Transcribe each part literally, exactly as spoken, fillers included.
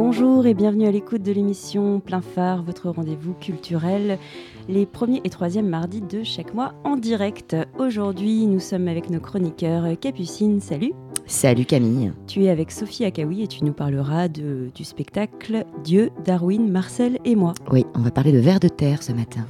Bonjour et bienvenue à l'écoute de l'émission Plein Phare, votre rendez-vous culturel, les premiers et troisièmes mardis de chaque mois en direct. Aujourd'hui, nous sommes avec nos chroniqueurs. Capucine, salut. Salut Camille. Tu es avec Sophie Akaoui et tu nous parleras de, du spectacle Dieu, Darwin, Marcel et moi. Oui, on va parler de vers de terre ce matin.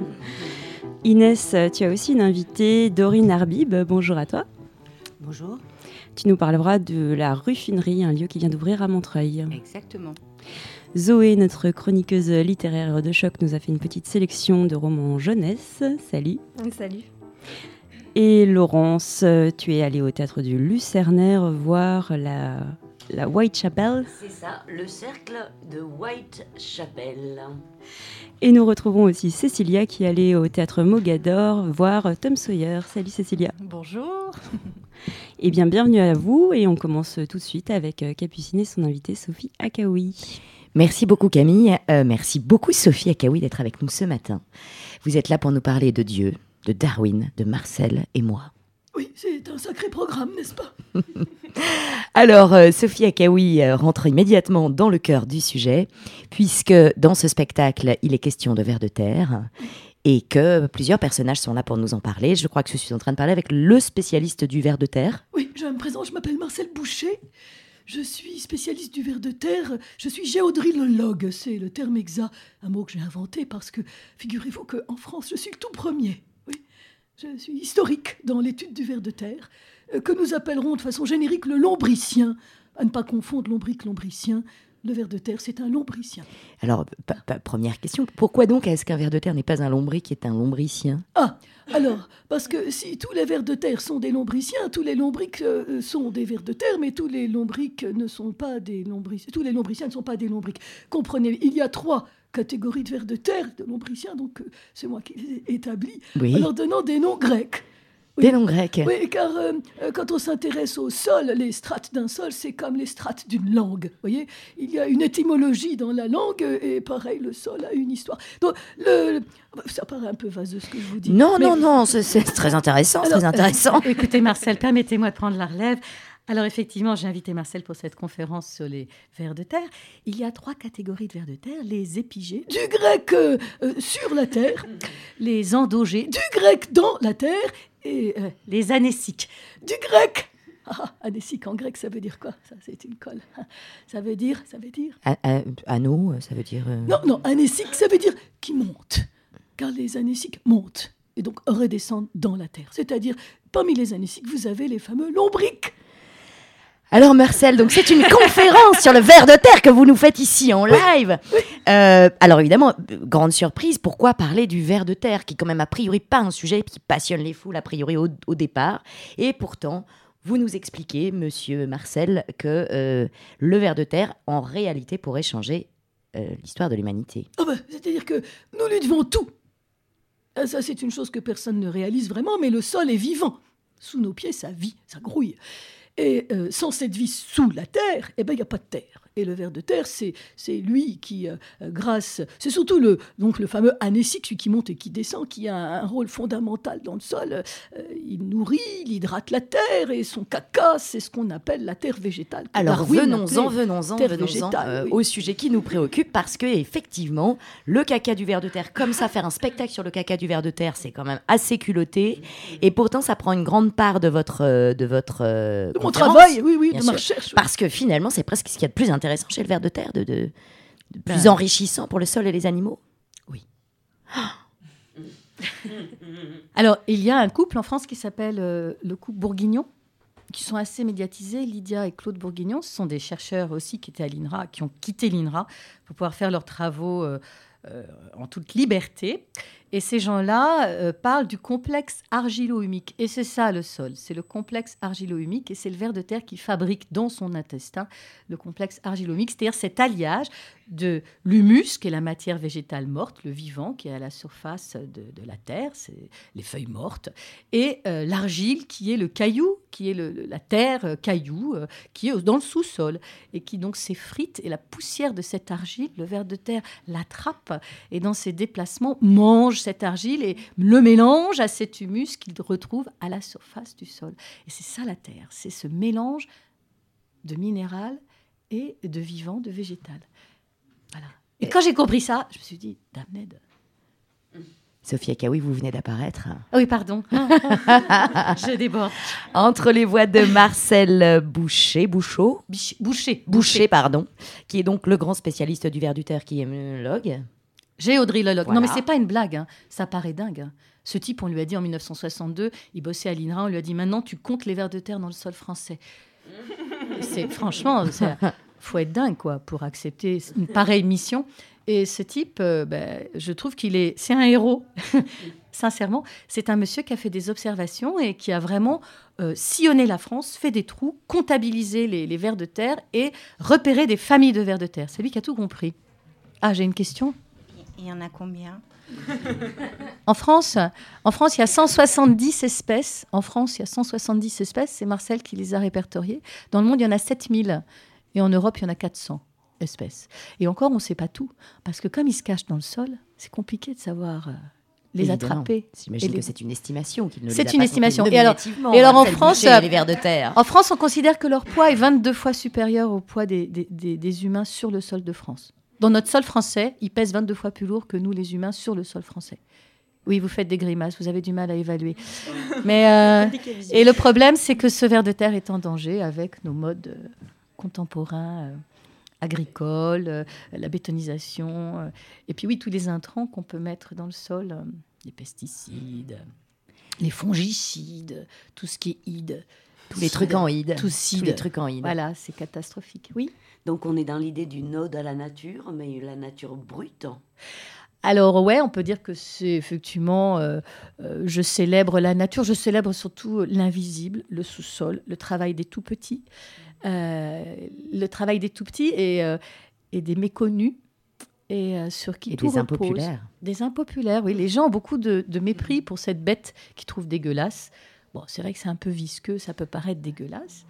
Inès, tu as aussi une invitée, Dorine Arbib. Bonjour à toi. Bonjour. Tu nous parleras de la Ruffinerie, un lieu qui vient d'ouvrir à Montreuil. Exactement. Zoé, notre chroniqueuse littéraire de choc, nous a fait une petite sélection de romans jeunesse. Salut. Salut. Et Laurence, tu es allée au théâtre du Lucernaire voir la, la Whitechapel. C'est ça, le cercle de Whitechapel. Et nous retrouvons aussi Cécilia qui est allée au théâtre Mogador voir Tom Sawyer. Salut Cécilia. Bonjour. Eh bien, bienvenue à vous et on commence tout de suite avec Capucine et son invitée Sophie Akaoui. Merci beaucoup Camille, euh, merci beaucoup Sophie Akaoui d'être avec nous ce matin. Vous êtes là pour nous parler de Dieu, de Darwin, de Marcel et moi. Oui, c'est un sacré programme, n'est-ce pas? Alors, euh, Sophie Akaoui euh, rentre immédiatement dans le cœur du sujet, puisque dans ce spectacle, il est question de vers de terre, et que plusieurs personnages sont là pour nous en parler. Je crois que je suis en train de parler avec le spécialiste du vers de terre. Oui, je me présente, je m'appelle Marcel Boucher, je suis spécialiste du vers de terre, je suis géodrillologue, c'est le terme exact, un mot que j'ai inventé parce que, figurez-vous qu'en France, je suis le tout premier. Je suis historique dans l'étude du ver de terre, euh, que nous appellerons de façon générique le lombricien. À ne pas confondre lombric, lombricien. Le ver de terre, c'est un lombricien. Alors, p- p- première question, pourquoi donc est-ce qu'un ver de terre n'est pas un lombric qui est un lombricien? Ah, alors, parce que si tous les vers de terre sont des lombriciens, tous les lombrics euh, sont des vers de terre, mais tous les lombrics ne sont pas des lombriciens. Tous les lombriciens ne sont pas des lombrics. Comprenez, il y a trois catégories de vers de terre, de lombriciens, donc euh, c'est moi qui les ai établis, Oui. en leur donnant des noms grecs. Oui. Des noms grecs. Oui, car euh, quand on s'intéresse au sol, les strates d'un sol, c'est comme les strates d'une langue. Vous voyez, il y a une étymologie dans la langue, et pareil, le sol a une histoire. Donc, le, ça paraît un peu vaseux ce que je vous dis. Non, mais... non, non, c'est, c'est très intéressant, Alors, très intéressant. Écoutez Marcel, permettez-moi de prendre la relève. Alors effectivement, j'ai invité Marcel pour cette conférence sur les vers de terre. Il y a trois catégories de vers de terre. Les épigées, Du grec euh, euh, sur la terre, les endogées, du grec dans la terre, et euh, les anéciques. du grec. Ah, anécique en grec, ça veut dire quoi? Ça, c'est une colle. Ça veut dire, ça veut dire. A- a- Anneau, ça veut dire... euh, Non, non, anécique, ça veut dire qui monte. Car les anéciques montent et donc redescendent dans la terre. C'est-à-dire, parmi les anéciques, vous avez les fameux lombrics. Alors Marcel, donc c'est une conférence sur le ver de terre que vous nous faites ici en live. Euh, alors évidemment, grande surprise, pourquoi parler du ver de terre, qui est quand même a priori pas un sujet qui passionne les foules a priori au, au départ. Et pourtant, vous nous expliquez, monsieur Marcel, que euh, le ver de terre, en réalité, pourrait changer euh, l'histoire de l'humanité. Ah ben, c'est-à-dire que nous lui devons tout. Ah, ça, c'est une chose que personne ne réalise vraiment, mais le sol est vivant. Sous nos pieds, ça vit, ça grouille. Et euh, sans cette vie sous la terre, eh ben, il n'y a pas de terre. Et le ver de terre, c'est, c'est lui qui, euh, grâce... C'est surtout le, donc le fameux anécique, celui qui monte et qui descend, qui a un, un rôle fondamental dans le sol. Euh, il nourrit, il hydrate la terre, et son caca, c'est ce qu'on appelle la terre végétale. Alors Darwin venons-en, appelait venons-en, terre venons-en végétale, euh, oui. au sujet qui nous préoccupe, parce que effectivement, le caca du ver de terre, comme ça, faire un spectacle sur le caca du ver de terre, c'est quand même assez culotté, et pourtant ça prend une grande part de votre euh, de votre euh, De mon conférence, travail, oui, oui, bien de ma sûr, recherche. oui. parce que finalement, c'est presque ce qu'il y a de plus intéressant chez le ver de terre, de, de, de plus Ben. enrichissant pour le sol et les animaux. Alors, il y a un couple en France qui s'appelle euh, le couple Bourguignon, qui sont assez médiatisés. Lydia et Claude Bourguignon, ce sont des chercheurs aussi qui étaient à l'I N R A, qui ont quitté l'I N R A pour pouvoir faire leurs travaux euh, euh, en toute liberté. Et ces gens-là euh, parlent du complexe argilo-humique. Et c'est ça le sol, c'est le complexe argilo-humique. Et c'est le ver de terre qui fabrique dans son intestin le complexe argilo-humique, c'est-à-dire cet alliage de l'humus, qui est la matière végétale morte, le vivant qui est à la surface de, de la terre, c'est les feuilles mortes, et euh, l'argile qui est le caillou, qui est le, le- la terre euh, caillou, euh, qui est dans le sous-sol, et qui donc s'effrite, et la poussière de cette argile, le ver de terre l'attrape, et dans ses déplacements mange cette argile et le mélange à cet humus qu'il retrouve à la surface du sol. Et c'est ça la terre, c'est ce mélange de minéral et de vivant, de végétal. Voilà. Et quand j'ai compris ça, je me suis dit, damned. Sophie Akaoui, vous venez d'apparaître. Ah oui, pardon. Je déborde. Entre les voix de Marcel Boucher, Bouchot, Boucher. Boucher. Boucher, pardon, qui est donc le grand spécialiste du ver du terre, qui est immunologue. Géodrilologue. Voilà. Non, mais c'est pas une blague. Hein. Ça paraît dingue. Hein. Ce type, on lui a dit en dix-neuf cent soixante-deux, il bossait à l'I N R A, on lui a dit maintenant tu comptes les vers de terre dans le sol français. C'est franchement, il faut être dingue quoi pour accepter une pareille mission. Et ce type, euh, ben, je trouve qu'il est, c'est un héros. Sincèrement, c'est un monsieur qui a fait des observations et qui a vraiment euh, sillonné la France, fait des trous, comptabilisé les, les vers de terre et repéré des familles de vers de terre. C'est lui qui a tout compris. Ah, j'ai une question. Il y en a combien ? En France, en France, il y a cent soixante-dix espèces. En France, il y a cent soixante-dix espèces. C'est Marcel qui les a répertoriées. Dans le monde, il y en a sept mille. Et en Europe, il y en a quatre cents espèces. Et encore, on ne sait pas tout. Parce que comme ils se cachent dans le sol, c'est compliqué de savoir euh, les Évidemment. attraper. J'imagine les... que c'est une estimation. Qu'il ne c'est les a une pas estimation. comptés Et alors, nominativement, et alors en Marcel France, Boucher et les vers de terre. En France, on considère que leur poids est vingt-deux fois supérieur au poids des, des, des, des humains sur le sol de France. Dans notre sol français, ils pèsent vingt-deux fois plus lourd que nous, les humains, sur le sol français. Oui, vous faites des grimaces, vous avez du mal à évaluer. Mais, euh, et le problème, c'est que ce ver de terre est en danger avec nos modes euh, contemporains, euh, agricoles, euh, la bétonisation. Euh, et puis oui, tous les intrants qu'on peut mettre dans le sol, euh, les pesticides, les fongicides, tout ce qui est ide. Tous les trucs en ide. Tout Tous les trucs en ide. Voilà, c'est catastrophique. Oui. Donc on est dans l'idée d'une ode à la nature, mais la nature brute. Alors ouais, on peut dire que c'est effectivement, euh, euh, je célèbre la nature, je célèbre surtout l'invisible, le sous-sol, le travail des tout-petits, euh, le travail des tout-petits et, euh, et des méconnus, et euh, sur qui Et tout des repose. impopulaires. Des impopulaires, oui. Les gens ont beaucoup de, de mépris pour cette bête qu'ils trouvent dégueulasse. Bon, c'est vrai que c'est un peu visqueux, ça peut paraître dégueulasse.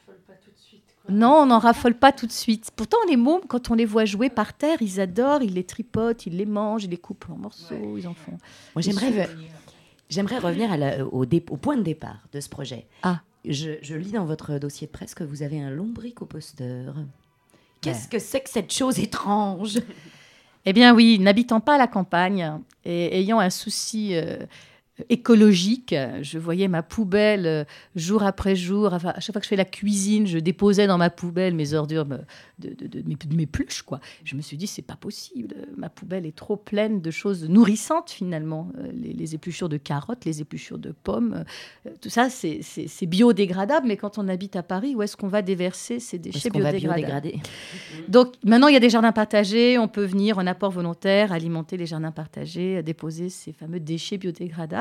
Non, on n'en raffole pas tout de suite. Pourtant, les mômes, quand on les voit jouer par terre, ils adorent, ils les tripotent, ils les mangent, ils les coupent en morceaux, ouais. Ils en font. Moi, j'aimerais, j'aimerais revenir à la, au, dé, au point de départ de ce projet. Ah. Je, je lis dans votre dossier de presse que vous avez un lombricomposteur. Qu'est-ce ouais. que c'est que cette chose étrange ? Eh bien oui, n'habitant pas à la campagne et ayant un souci... Euh, écologique, je voyais ma poubelle euh, jour après jour, enfin, à chaque fois que je fais la cuisine, je déposais dans ma poubelle mes ordures de, de, de, de, mes, de mes pluches, quoi. Je me suis dit, c'est pas possible, ma poubelle est trop pleine de choses nourrissantes finalement, euh, les, les épluchures de carottes, les épluchures de pommes, euh, tout ça c'est, c'est, c'est biodégradable, mais quand on habite à Paris, où est-ce qu'on va déverser ces déchets biodégradables ? Donc maintenant il y a des jardins partagés, on peut venir en apport volontaire, alimenter les jardins partagés, déposer ces fameux déchets biodégradables.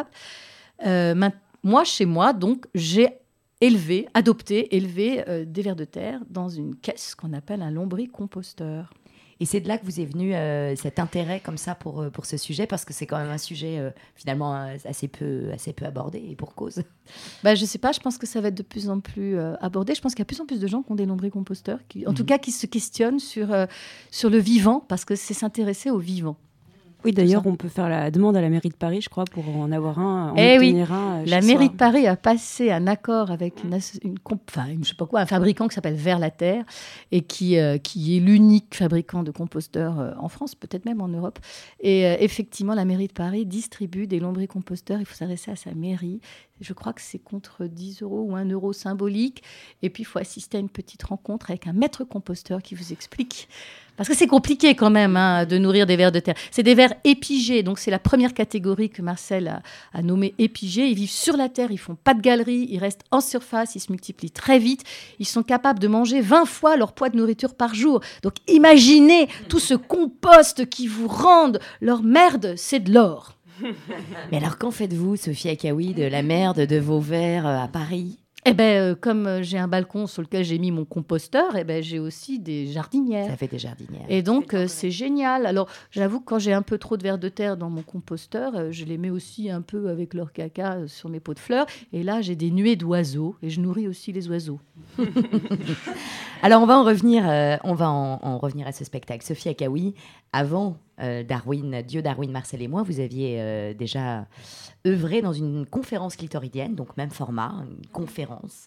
Euh, moi, chez moi, donc, j'ai élevé, adopté, élevé euh, des vers de terre dans une caisse qu'on appelle un lombricomposteur. Et c'est de là que vous est venu euh, cet intérêt comme ça pour, pour ce sujet, parce que c'est quand même un sujet euh, finalement assez peu, assez peu abordé, et pour cause. Bah, je ne sais pas, je pense que ça va être de plus en plus euh, abordé. Je pense qu'il y a de plus en plus de gens qui ont des lombricomposteurs, qui, en mmh. tout cas qui se questionnent sur, euh, sur le vivant, parce que c'est s'intéresser au vivant. Oui, d'ailleurs, on peut faire la demande à la mairie de Paris, je crois, pour en avoir un, en eh obtenir oui. un. La mairie de Paris a passé un accord avec une, une, enfin, je sais pas quoi, un fabricant qui s'appelle Vers la Terre et qui, euh, qui est l'unique fabricant de composteurs euh, en France, peut-être même en Europe. Et euh, effectivement, la mairie de Paris distribue des lombricomposteurs. Il faut s'adresser à sa mairie. Je crois que c'est contre dix euros ou un euro symbolique. Et puis, il faut assister à une petite rencontre avec un maître composteur qui vous explique. Parce que c'est compliqué quand même hein, de nourrir des vers de terre. C'est des vers épigés, donc c'est la première catégorie que Marcel a, a nommée épigés. Ils vivent sur la terre, ils font pas de galerie, ils restent en surface, ils se multiplient très vite. Ils sont capables de manger vingt fois leur poids de nourriture par jour. Donc imaginez tout ce compost qui vous rende leur merde, c'est de l'or. Mais alors qu'en faites-vous, Sophie Akaoui, de la merde de vos vers à Paris ? Eh ben, euh, comme euh, j'ai un balcon sur lequel j'ai mis mon composteur, eh ben, j'ai aussi des jardinières. Ça fait des jardinières. Et donc, euh, c'est génial. Alors, j'avoue que quand j'ai un peu trop de vers de terre dans mon composteur, euh, je les mets aussi un peu avec leur caca euh, sur mes pots de fleurs. Et là, j'ai des nuées d'oiseaux et je nourris aussi les oiseaux. Alors, on va en revenir, euh, on va en, en revenir à ce spectacle. Sophie Akaoui, avant euh, Darwin, Dieu, Darwin, Marcel et moi, vous aviez euh, déjà œuvré dans une conférence clitoridienne, donc même format, une conférence.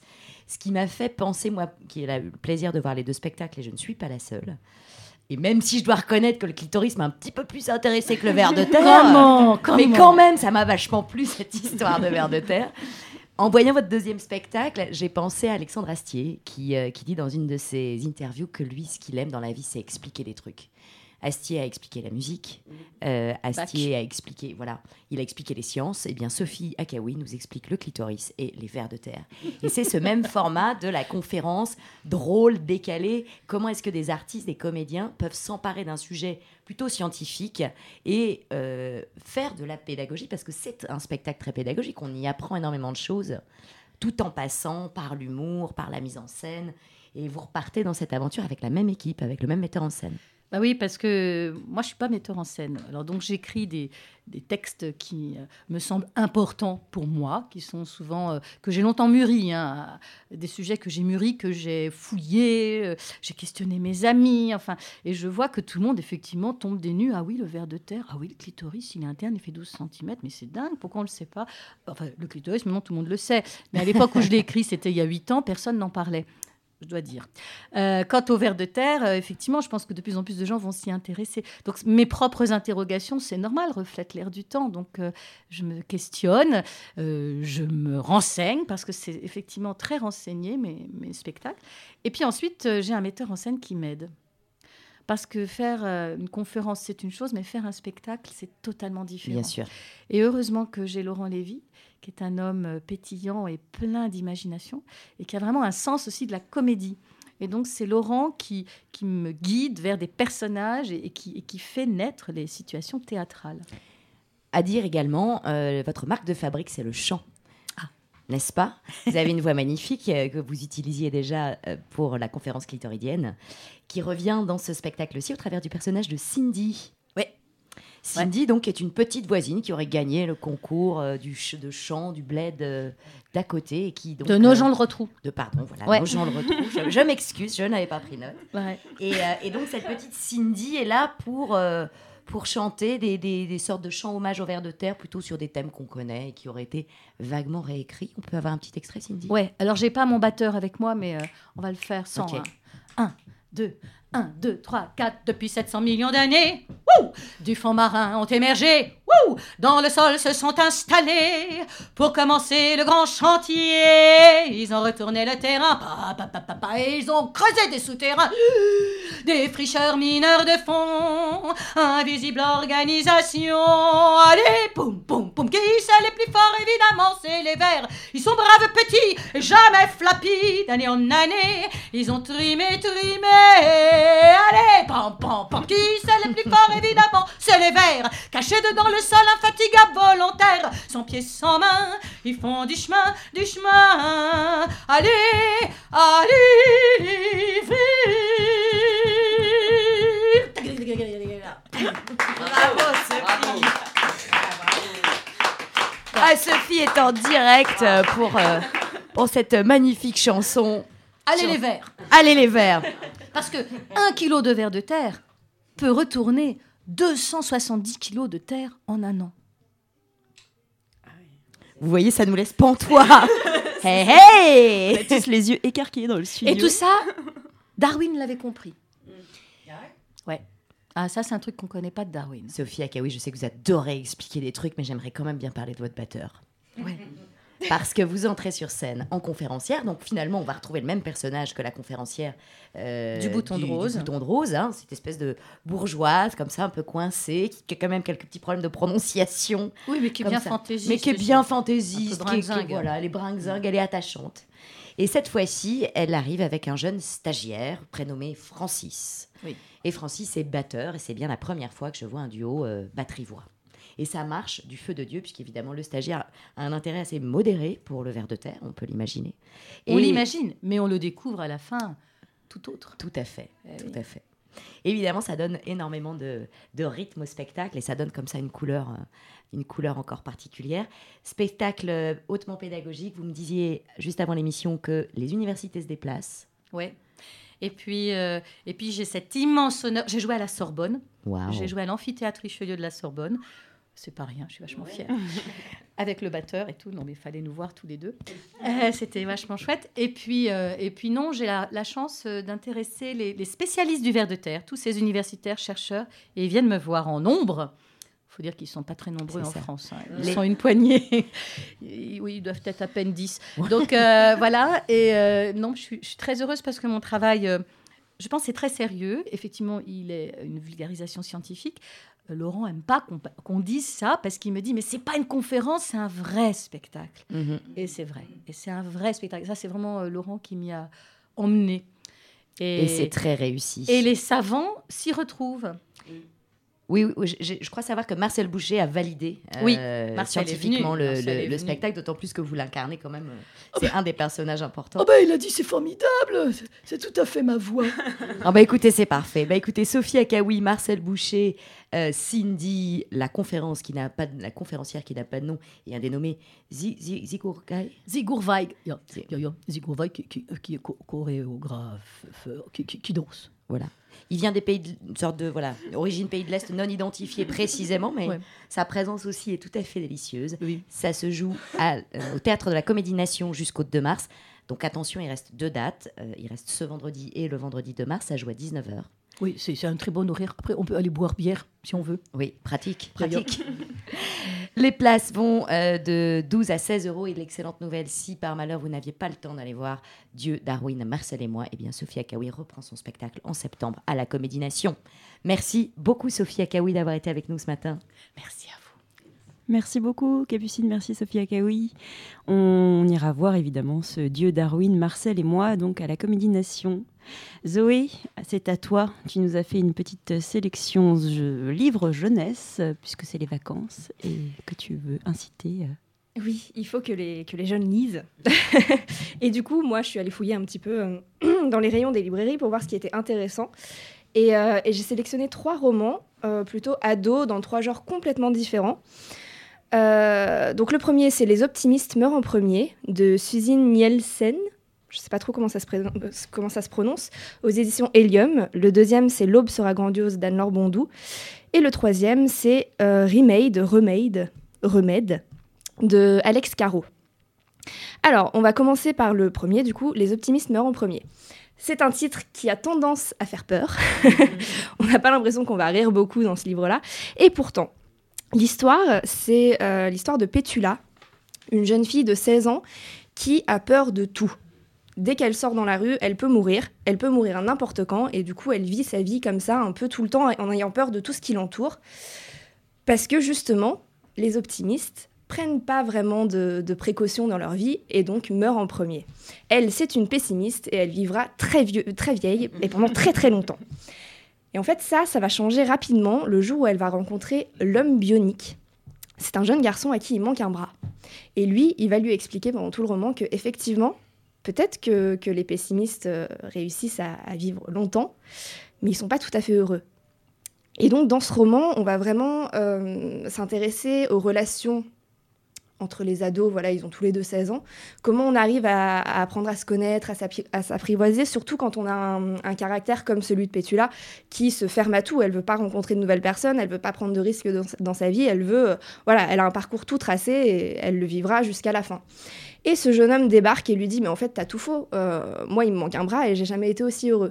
Ce qui m'a fait penser, moi, qui ai eu le plaisir de voir les deux spectacles, et je ne suis pas la seule. Et même si je dois reconnaître que le clitoris m'a un petit peu plus intéressé que le ver de terre, Comment, comment mais quand même, ça m'a vachement plu cette histoire de ver de terre. En voyant votre deuxième spectacle, j'ai pensé à Alexandre Astier, qui, euh, qui dit dans une de ses interviews que lui, ce qu'il aime dans la vie, c'est expliquer des trucs. Astier a expliqué la musique, euh, Astier a expliqué, voilà, il a expliqué les sciences, et bien Sophie Akaoui nous explique le clitoris et les vers de terre. Et c'est ce même format de la conférence, drôle, décalé, comment est-ce que des artistes, des comédiens peuvent s'emparer d'un sujet plutôt scientifique et euh, faire de la pédagogie, parce que c'est un spectacle très pédagogique, on y apprend énormément de choses, tout en passant par l'humour, par la mise en scène, et vous repartez dans cette aventure avec la même équipe, avec le même metteur en scène. Bah oui, parce que moi, je ne suis pas metteur en scène. Alors donc, j'écris des, des textes qui euh, me semblent importants pour moi, qui sont souvent, euh, que j'ai longtemps mûris, hein, des sujets que j'ai mûris, que j'ai fouillés, euh, j'ai questionné mes amis, enfin, et je vois que tout le monde, effectivement, tombe des nues. Ah oui, le ver de terre, ah oui, le clitoris, il est interne, il fait douze centimètres, mais c'est dingue, pourquoi on ne le sait pas? Enfin, le clitoris, maintenant, tout le monde le sait. Mais à l'époque où je l'ai écrit, c'était il y a huit ans, personne n'en parlait. Je dois dire. Euh, quant au ver de terre, euh, effectivement, je pense que de plus en plus de gens vont s'y intéresser. Donc, mes propres interrogations, c'est normal, reflètent l'air du temps. Donc, euh, je me questionne, euh, je me renseigne, parce que c'est effectivement très renseigné, mes, mes spectacles. Et puis ensuite, euh, j'ai un metteur en scène qui m'aide. Parce que faire euh, une conférence, c'est une chose, mais faire un spectacle, c'est totalement différent. Bien sûr. Et heureusement que j'ai Laurent Lévy, qui est un homme pétillant et plein d'imagination, et qui a vraiment un sens aussi de la comédie. Et donc, c'est Laurent qui, qui me guide vers des personnages et, et, qui, et qui fait naître les situations théâtrales. À dire également, euh, votre marque de fabrique, c'est le chant. Ah. N'est-ce pas? Vous avez une voix magnifique euh, que vous utilisiez déjà euh, pour la conférence clitoridienne, qui revient dans ce spectacle aussi au travers du personnage de Cindy. Oui. Cindy, ouais. Donc, est une petite voisine qui aurait gagné le concours euh, du ch- de chant du bled euh, d'à côté. Et qui, donc, de Nogent-le-Rotrou. De, pardon, voilà, ouais. Nogent-le-Rotrou. Je, je m'excuse, je n'avais pas pris note. Ouais. Et, euh, et donc, cette petite Cindy est là pour... Euh, pour chanter des, des, des sortes de chants hommages au ver de terre, plutôt sur des thèmes qu'on connaît et qui auraient été vaguement réécrits. On peut avoir un petit extrait, Cindy? Ouais, alors j'ai pas mon batteur avec moi, mais euh, on va le faire sans. Okay. Hein. Un, deux, un, deux, trois, quatre, depuis sept cents millions d'années, wouh, du fond marin ont émergé, wouh, dans le sol se sont installés pour commencer le grand chantier. Ils ont retourné le terrain, pa, pa, pa, pa, pa, et ils ont creusé des souterrains, des fricheurs mineurs de fond, invisible organisation. Allez, poum, poum, poum, qui c'est les plus forts? Évidemment, c'est les vers. Ils sont braves petits, et jamais flappis, d'année en année. Ils ont trimé, trimé. Allez, pam, pam, pam, qui c'est les plus forts? Évidemment, c'est les vers, cachés dedans le sol, infatigables, volontaires, sans pieds, sans mains, ils font du chemin, du chemin. Allez, allez, vive. Bravo, Sophie. Ah, Sophie est en direct pour, euh, pour cette magnifique chanson. Allez les vers. Allez les vers. Parce que un kilo de vers de terre peut retourner deux cent soixante-dix kilos de terre en un an. Vous voyez, ça nous laisse pantois. Hey, hey. On a tous les yeux écarquillés dans le studio. Et tout ça, Darwin l'avait compris. Ouais. Ah, ça, c'est un truc qu'on ne connaît pas de Darwin. Sophie Akaoui, je sais que vous adorez expliquer des trucs, mais j'aimerais quand même bien parler de votre batteur. Ouais. Parce que vous entrez sur scène en conférencière, donc finalement, on va retrouver le même personnage que la conférencière euh, du bouton du, de rose. Du bouton de rose, hein, cette espèce de bourgeoise, comme ça, un peu coincée, qui a quand même quelques petits problèmes de prononciation. Oui, mais qui est bien fantaisiste. Mais qui est bien fantaisiste, qui est, voilà, elle est bringue-zingue, elle est attachante. Et cette fois-ci, elle arrive avec un jeune stagiaire prénommé Francis. Oui. Et Francis est batteur, et c'est bien la première fois que je vois un duo euh, batterie-voix. Et ça marche du feu de Dieu, puisqu'évidemment, le stagiaire a un intérêt assez modéré pour le ver de terre, on peut l'imaginer. On et... l'imagine, mais on le découvre à la fin tout autre. Tout à fait, eh tout oui. à fait. Évidemment, ça donne énormément de, de rythme au spectacle, et ça donne comme ça une couleur, euh, une couleur encore particulière. Spectacle euh, hautement pédagogique, vous me disiez juste avant l'émission que les universités se déplacent. Ouais. Et puis, euh, et puis j'ai cet immense honneur. J'ai joué à la Sorbonne. Wow. J'ai joué à l'amphithéâtre Richelieu de la Sorbonne. C'est pas rien, je suis vachement fière. avec le batteur et tout. Non, mais il fallait nous voir tous les deux. Euh, c'était vachement chouette. Et puis, euh, et puis non, j'ai la, la chance d'intéresser les, les spécialistes du ver de terre, tous ces universitaires, chercheurs, et ils viennent me voir en nombre. Il faut dire qu'ils ne sont pas très nombreux C'est en ça. France. Hein. Ils Les- sont une poignée. Oui, ils doivent être à peine dix. Donc, euh, voilà. Et euh, non, je suis, je suis très heureuse parce que mon travail, euh, je pense, est très sérieux. Effectivement, il est une vulgarisation scientifique. Euh, Laurent n'aime pas qu'on, qu'on dise ça parce qu'il me dit, mais ce n'est pas une conférence, c'est un vrai spectacle. Mhm. Et c'est vrai. Et c'est un vrai spectacle. Ça, c'est vraiment euh, Laurent qui m'y a emmené. Et c'est très réussi. Et les savants s'y retrouvent. Oui, oui, oui, je, je crois savoir que Marcel Boucher a validé euh, Oui, Marcel est scientifiquement venu, le, Marcel le- est le venu. spectacle, d'autant plus que vous l'incarnez quand même. euh, C'est un des personnages importants. Oh ben, il a dit c'est formidable, c'est- c'est tout à fait ma voix. Ah bah écoutez, c'est parfait. Bah écoutez, Sophie Akaoui, Marcel Boucher, euh, Cindy, la conférence qui n'a pas de, la conférencière qui n'a pas de nom et un dénommé Zi- Zi- Zikourkai. Zigurweig, ja, C'est- ja, ja, Zigurweig qui, qui, qui est cho- chorégraphe, euh, qui, qui, qui danse. Voilà. Il vient des pays, de, une sorte de voilà, origine pays de l'Est non identifiée précisément, mais Ouais. sa présence aussi est tout à fait délicieuse. Oui. Ça se joue à- euh, au Théâtre de la Comédie Nation jusqu'au deux mars. Donc attention, il reste deux dates. Euh, il reste ce vendredi et le vendredi deux mars. Ça joue à dix-neuf heures. Oui, c'est c'est un très bon horaire. Après, on peut aller boire bière si on veut. Oui, pratique. D'ailleurs. pratique. Les places vont euh, de douze à seize euros. Et l'excellente nouvelle, si par malheur vous n'aviez pas le temps d'aller voir Dieu, Darwin, Marcel et moi, eh bien Sophie Akaoui reprend son spectacle en septembre à la Comédie Nation. Merci beaucoup Sophie Akaoui d'avoir été avec nous ce matin. Merci à vous. Merci beaucoup, Capucine. Merci, Sophie Akaoui. On ira voir évidemment ce Dieu Darwin, Marcel et moi, donc à la Comédie Nation. Zoé, c'est à toi. Tu nous as fait une petite sélection je- livre jeunesse, puisque c'est les vacances, et que tu veux inciter. euh, Oui, il faut que les, que les jeunes lisent. Et du coup, moi, je suis allée fouiller un petit peu euh, dans les rayons des librairies pour voir ce qui était intéressant. Et, euh, et j'ai sélectionné trois romans, euh, plutôt ados, dans trois genres complètement différents. Euh, donc le premier, c'est Les optimistes meurent en premier, de Suzine Nielsen. Je ne sais pas trop comment ça, se pré- comment ça se prononce, aux éditions Helium. Le deuxième, c'est L'aube sera grandiose d'Anne-Laure Bondou. Et le troisième, c'est euh, Remade, Remade, Remède, de Alex Caro. Alors, on va commencer par le premier, du coup, Les optimistes meurent en premier. C'est un titre qui a tendance à faire peur. On n'a pas l'impression qu'on va rire beaucoup dans ce livre-là. Et pourtant, l'histoire, c'est euh, l'histoire de Pétula, une jeune fille de seize ans qui a peur de tout. Dès qu'elle sort dans la rue, elle peut mourir. Elle peut mourir à n'importe quand. Et du coup, elle vit sa vie comme ça, un peu tout le temps, en ayant peur de tout ce qui l'entoure. Parce que justement, les optimistes prennent pas vraiment de, de précautions dans leur vie et donc meurent en premier. Elle, c'est une pessimiste et elle vivra très, vieux, très vieille et pendant très très longtemps. Et en fait, ça, ça va changer rapidement le jour où elle va rencontrer l'homme bionique. C'est un jeune garçon à qui il manque un bras. Et lui, il va lui expliquer pendant tout le roman que effectivement, peut-être que, que les pessimistes euh, réussissent à, à vivre longtemps, mais ils sont pas tout à fait heureux. Et donc, dans ce roman, on va vraiment euh, s'intéresser aux relations entre les ados. Voilà, ils ont tous les deux seize ans. Comment on arrive à, à apprendre à se connaître, à, s'appri- à s'apprivoiser, surtout quand on a un, un caractère comme celui de Pétula, qui se ferme à tout. Elle veut pas rencontrer de nouvelles personnes, elle veut pas prendre de risques dans, dans sa vie. Elle veut, euh, voilà, elle a un parcours tout tracé et elle le vivra jusqu'à la fin. Et ce jeune homme débarque et lui dit « Mais en fait, t'as tout faux. Euh, moi, il me manque un bras et j'ai jamais été aussi heureux. »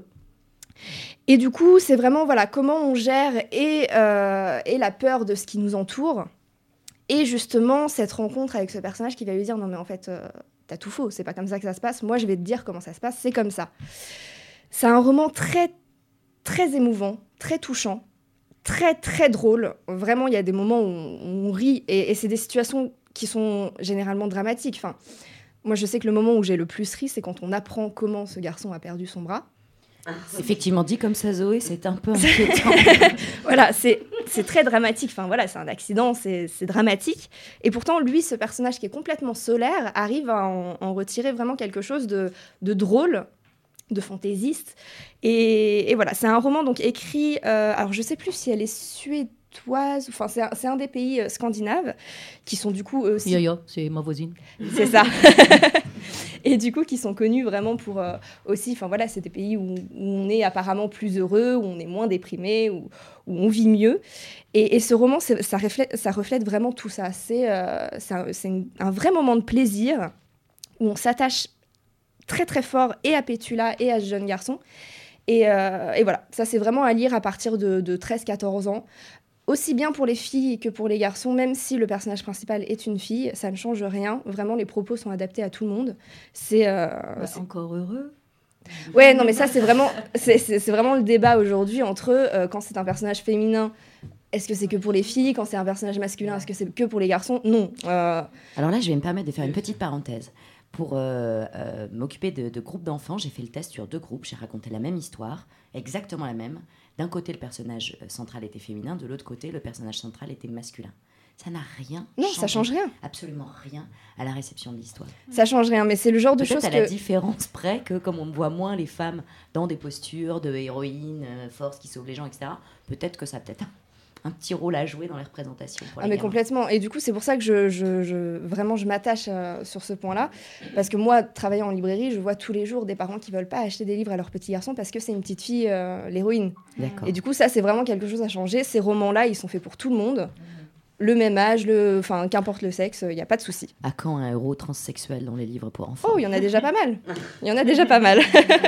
Et du coup, c'est vraiment voilà, comment on gère et, euh, et la peur de ce qui nous entoure, et justement cette rencontre avec ce personnage qui va lui dire « Non, mais en fait, euh, t'as tout faux. C'est pas comme ça que ça se passe. Moi, je vais te dire comment ça se passe. C'est comme ça. » C'est un roman très, très émouvant, très touchant, très, très drôle. Vraiment, il y a des moments où on, on rit et, et c'est des situations qui sont généralement dramatiques. Enfin, moi, je sais que le moment où j'ai le plus ri, c'est quand on apprend comment ce garçon a perdu son bras. Effectivement, dit comme ça, Zoé, c'est un peu inquiétant. Voilà, c'est, c'est très dramatique. Enfin, voilà, c'est un accident, c'est, c'est dramatique. Et pourtant, lui, ce personnage qui est complètement solaire, arrive à en, en retirer vraiment quelque chose de, de drôle, de fantaisiste. Et, et voilà, c'est un roman donc écrit... Euh, alors, je sais plus si elle est suédoise, enfin, c'est un, c'est un des pays euh, scandinaves, qui sont du coup eux aussi... Yo, yo, c'est ma voisine. C'est ça. et du coup qui sont connus vraiment pour euh, aussi, enfin voilà, c'est des pays où, où on est apparemment plus heureux, où on est moins déprimé, où, où on vit mieux. Et, et ce roman, c'est, ça, reflète, ça reflète vraiment tout ça. C'est, euh, c'est, un, c'est une, un vrai moment de plaisir où on s'attache très très fort et à Pétula et à ce jeune garçon. Et, euh, et voilà, ça c'est vraiment à lire à partir de, de treize quatorze ans. Aussi bien pour les filles que pour les garçons, même si le personnage principal est une fille, ça ne change rien. Vraiment, les propos sont adaptés à tout le monde. C'est, euh, Bah, c'est... encore heureux. Ouais, non, mais ça, c'est vraiment, c'est, c'est, c'est vraiment le débat aujourd'hui entre euh, quand c'est un personnage féminin, est-ce que c'est que pour les filles? Quand c'est un personnage masculin, est-ce que c'est que pour les garçons? Non. Euh... Alors là, je vais me permettre de faire une petite parenthèse. Pour euh, euh, m'occuper de, de groupes d'enfants, j'ai fait le test sur deux groupes. J'ai raconté la même histoire, exactement la même. D'un côté, le personnage central était féminin, de l'autre côté, le personnage central était masculin. Ça n'a rien Non, changé, ça change rien. Absolument rien à la réception de l'histoire. Ça change rien, mais c'est le genre de Peut-être choses à que... la différence près que, comme on voit moins les femmes dans des postures de héroïne, euh, force qui sauve les gens, et cetera, peut-être que ça a peut-être un, un petit rôle à jouer dans les représentations. Pour Ah les mais gamins. complètement. Et du coup, c'est pour ça que je, je, je vraiment je m'attache euh, sur ce point-là, parce que moi, travaillant en librairie, je vois tous les jours des parents qui veulent pas acheter des livres à leur petit garçon parce que c'est une petite fille euh, l'héroïne. D'accord. Et du coup, ça, c'est vraiment quelque chose à changer. Ces romans-là, ils sont faits pour tout le monde, le même âge, le, enfin, qu'importe le sexe, il y a pas de souci. À quand un héros transsexuel dans les livres pour enfants? Oh, il y en a déjà pas mal. Il y en a déjà pas mal.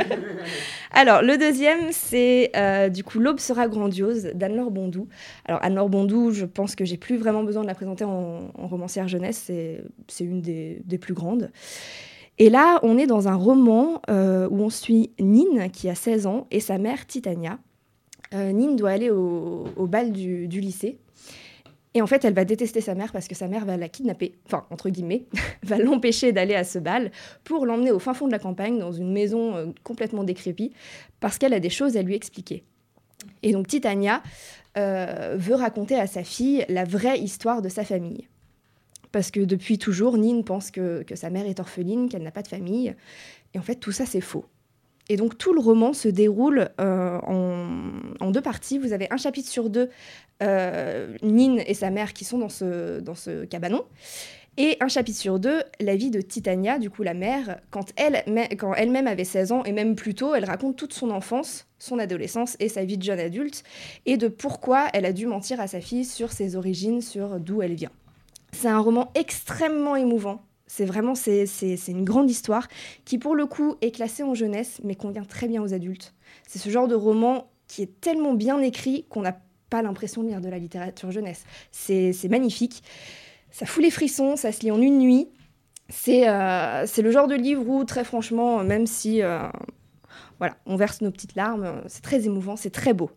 Alors, le deuxième, c'est euh, du coup L'Aube sera grandiose d'Anne-Laure Bondou. Alors, Anne-Laure Bondou, je pense que j'ai plus vraiment besoin de la présenter en, en romancière jeunesse. C'est, c'est une des, des plus grandes. Et là, on est dans un roman euh, où on suit Nine, qui a seize ans, et sa mère, Titania. Euh, Nine doit aller au, au bal du, du lycée. Et en fait, elle va détester sa mère parce que sa mère va la kidnapper, enfin, entre guillemets, va l'empêcher d'aller à ce bal pour l'emmener au fin fond de la campagne, dans une maison euh, complètement décrépite, parce qu'elle a des choses à lui expliquer. Et donc, Titania euh, veut raconter à sa fille la vraie histoire de sa famille. Parce que depuis toujours, Nine pense que, que sa mère est orpheline, qu'elle n'a pas de famille. Et en fait, tout ça, c'est faux. Et donc, tout le roman se déroule euh, en, en deux parties. Vous avez un chapitre sur deux, euh, Nine et sa mère qui sont dans ce, dans ce cabanon. Et un chapitre sur deux, la vie de Titania, du coup la mère, quand, elle, quand elle-même avait seize ans, et même plus tôt, elle raconte toute son enfance, son adolescence et sa vie de jeune adulte, et de pourquoi elle a dû mentir à sa fille sur ses origines, sur d'où elle vient. C'est un roman extrêmement émouvant. C'est vraiment c'est, c'est, c'est une grande histoire qui, pour le coup, est classée en jeunesse, mais convient très bien aux adultes. C'est ce genre de roman qui est tellement bien écrit qu'on n'a pas l'impression de lire de la littérature jeunesse. C'est, c'est magnifique. Ça fout les frissons, ça se lit en une nuit. C'est, euh, c'est le genre de livre où, très franchement, même si euh, voilà, on verse nos petites larmes, c'est très émouvant, c'est très beau.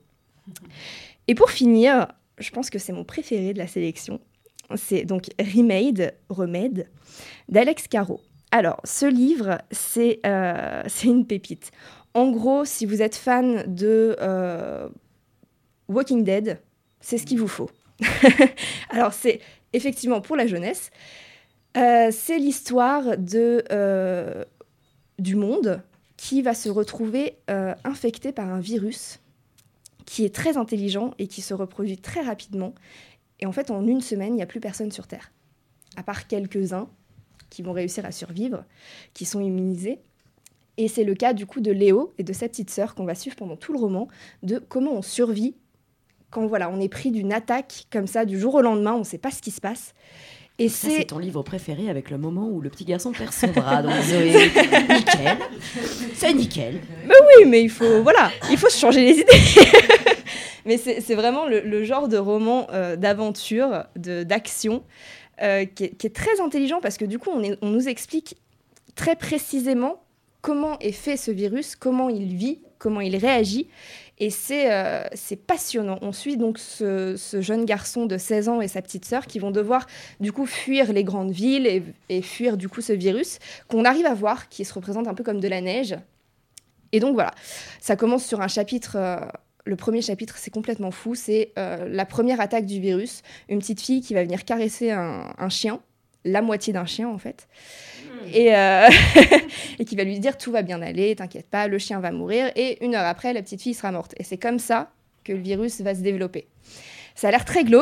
Et pour finir, je pense que c'est mon préféré de la sélection. C'est donc Remade, Remède, d'Alex Caro. Alors, ce livre, c'est, euh, c'est une pépite. En gros, si vous êtes fan de euh, Walking Dead, c'est ce qu'il vous faut. Alors, c'est effectivement pour la jeunesse. Euh, c'est l'histoire de, euh, du monde qui va se retrouver euh, infecté par un virus qui est très intelligent et qui se reproduit très rapidement. Et en fait, en une semaine, il n'y a plus personne sur Terre, à part quelques-uns qui vont réussir à survivre, qui sont immunisés. Et c'est le cas du coup de Léo et de sa petite sœur qu'on va suivre pendant tout le roman, de comment on survit quand voilà, on est pris d'une attaque comme ça du jour au lendemain, on ne sait pas ce qui se passe. Et ça, c'est... c'est ton livre préféré avec le moment où le petit garçon perd son bras. Donc Zoé, nickel, c'est nickel. Mais oui, mais il faut, voilà, il faut se changer les idées. Mais c'est, c'est vraiment le, le genre de roman euh, d'aventure, de, d'action, euh, qui, est, qui est très intelligent parce que du coup, on, est, on nous explique très précisément comment est fait ce virus, comment il vit, comment il réagit. Et c'est, euh, c'est passionnant. On suit donc ce, ce jeune garçon de seize ans et sa petite sœur qui vont devoir du coup fuir les grandes villes et, et fuir du coup ce virus qu'on arrive à voir, qui se représente un peu comme de la neige. Et donc voilà, ça commence sur un chapitre... Euh, le premier chapitre, c'est complètement fou. C'est euh, la première attaque du virus. Une petite fille qui va venir caresser un, un chien, la moitié d'un chien en fait, mmh. et, euh, et qui va lui dire « tout va bien aller, t'inquiète pas, le chien va mourir ». Et une heure après, la petite fille sera morte. Et c'est comme ça que le virus va se développer. Ça a l'air très glauque.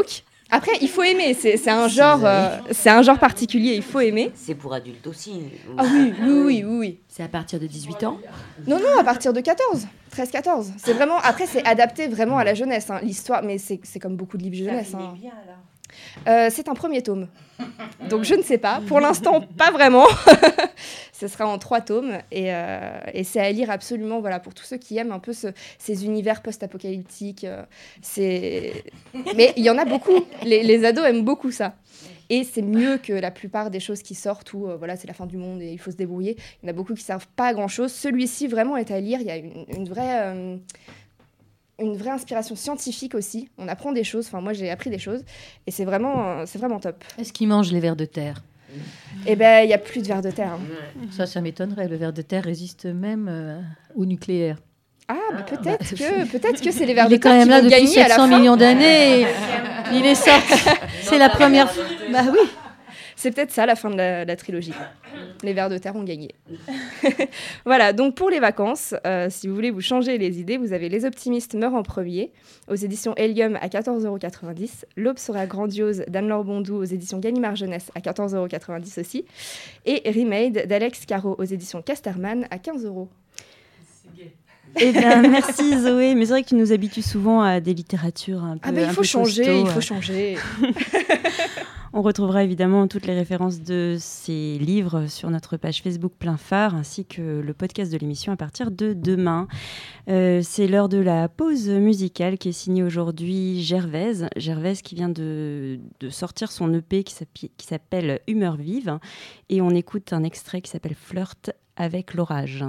Après, il faut aimer. C'est, c'est un genre, euh, c'est un genre particulier. Il faut aimer. C'est pour adultes aussi. Ah oui, oui, oui, oui, oui. C'est à partir de dix-huit ans? Non, non, à partir de quatorze, treize quatorze. C'est vraiment. Après, c'est adapté vraiment à la jeunesse, hein, l'histoire. Mais c'est, c'est comme beaucoup de livres jeunesse. Hein. Bien, alors. Euh, c'est un premier tome. Donc je ne sais pas. Pour l'instant, pas vraiment. Ce sera en trois tomes. Et, euh, et c'est à lire absolument, voilà, pour tous ceux qui aiment un peu ce, ces univers post-apocalyptiques. Euh, c'est... Mais il y en a beaucoup. Les, les ados aiment beaucoup ça. Et c'est mieux que la plupart des choses qui sortent où euh, voilà, c'est la fin du monde et il faut se débrouiller. Il y en a beaucoup qui ne servent pas à grand-chose. Celui-ci, vraiment, est à lire. Il y a une, une vraie... Euh, une vraie inspiration scientifique aussi. On apprend des choses. Enfin, moi, j'ai appris des choses. Et c'est vraiment, euh, c'est vraiment top. Est-ce qu'ils mangent les vers de terre? Eh bien, il n'y a plus de vers de terre. Hein. Ça, ça m'étonnerait. Le ver de terre résiste même euh, au nucléaire. Ah, bah, peut-être, que, peut-être que c'est les vers Il de est quand terre même qui là vont depuis gagner à la sept cents fin. millions d'années. Il est sorti. C'est la première fois. Bah oui. C'est peut-être ça, la fin de la, la trilogie. Les vers de terre ont gagné. Voilà, donc pour les vacances, euh, si vous voulez vous changer les idées, vous avez Les Optimistes meurent en premier, aux éditions Helium à quatorze euros quatre-vingt-dix. L'Aube sera grandiose d'Anne-Laure Bondou aux éditions Gallimard Jeunesse à quatorze euros quatre-vingt-dix aussi. Et Remade d'Alex Caro aux éditions Casterman à quinze euros. Eh bien, merci Zoé. Mais c'est vrai que tu nous habitues souvent à des littératures un peu Ah ben, il un faut peu changer, costauds. il faut changer. On retrouvera évidemment toutes les références de ces livres sur notre page Facebook Plein Phare, ainsi que le podcast de l'émission à partir de demain. Euh, c'est l'heure de la pause musicale qui est signée aujourd'hui Gervaise. Gervaise qui vient de, de sortir son E P qui s'appelle, qui s'appelle Humeur vive. Et on écoute un extrait qui s'appelle Flirt avec l'orage.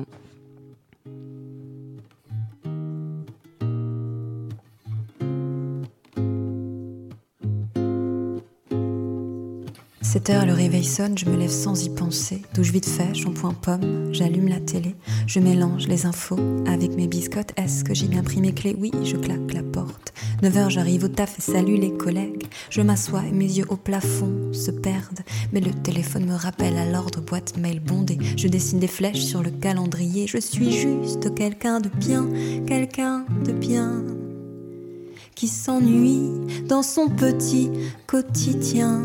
sept heures, le réveil sonne, je me lève sans y penser. Douche vite fait, shampoing pomme, j'allume la télé. Je mélange les infos avec mes biscottes. Est-ce que j'ai bien pris mes clés? Oui, je claque la porte. neuf heures, j'arrive au taf et salue les collègues. Je m'assois et mes yeux au plafond se perdent. Mais le téléphone me rappelle à l'ordre, boîte mail bondée. Je dessine des flèches sur le calendrier. Je suis juste quelqu'un de bien, quelqu'un de bien, qui s'ennuie dans son petit quotidien.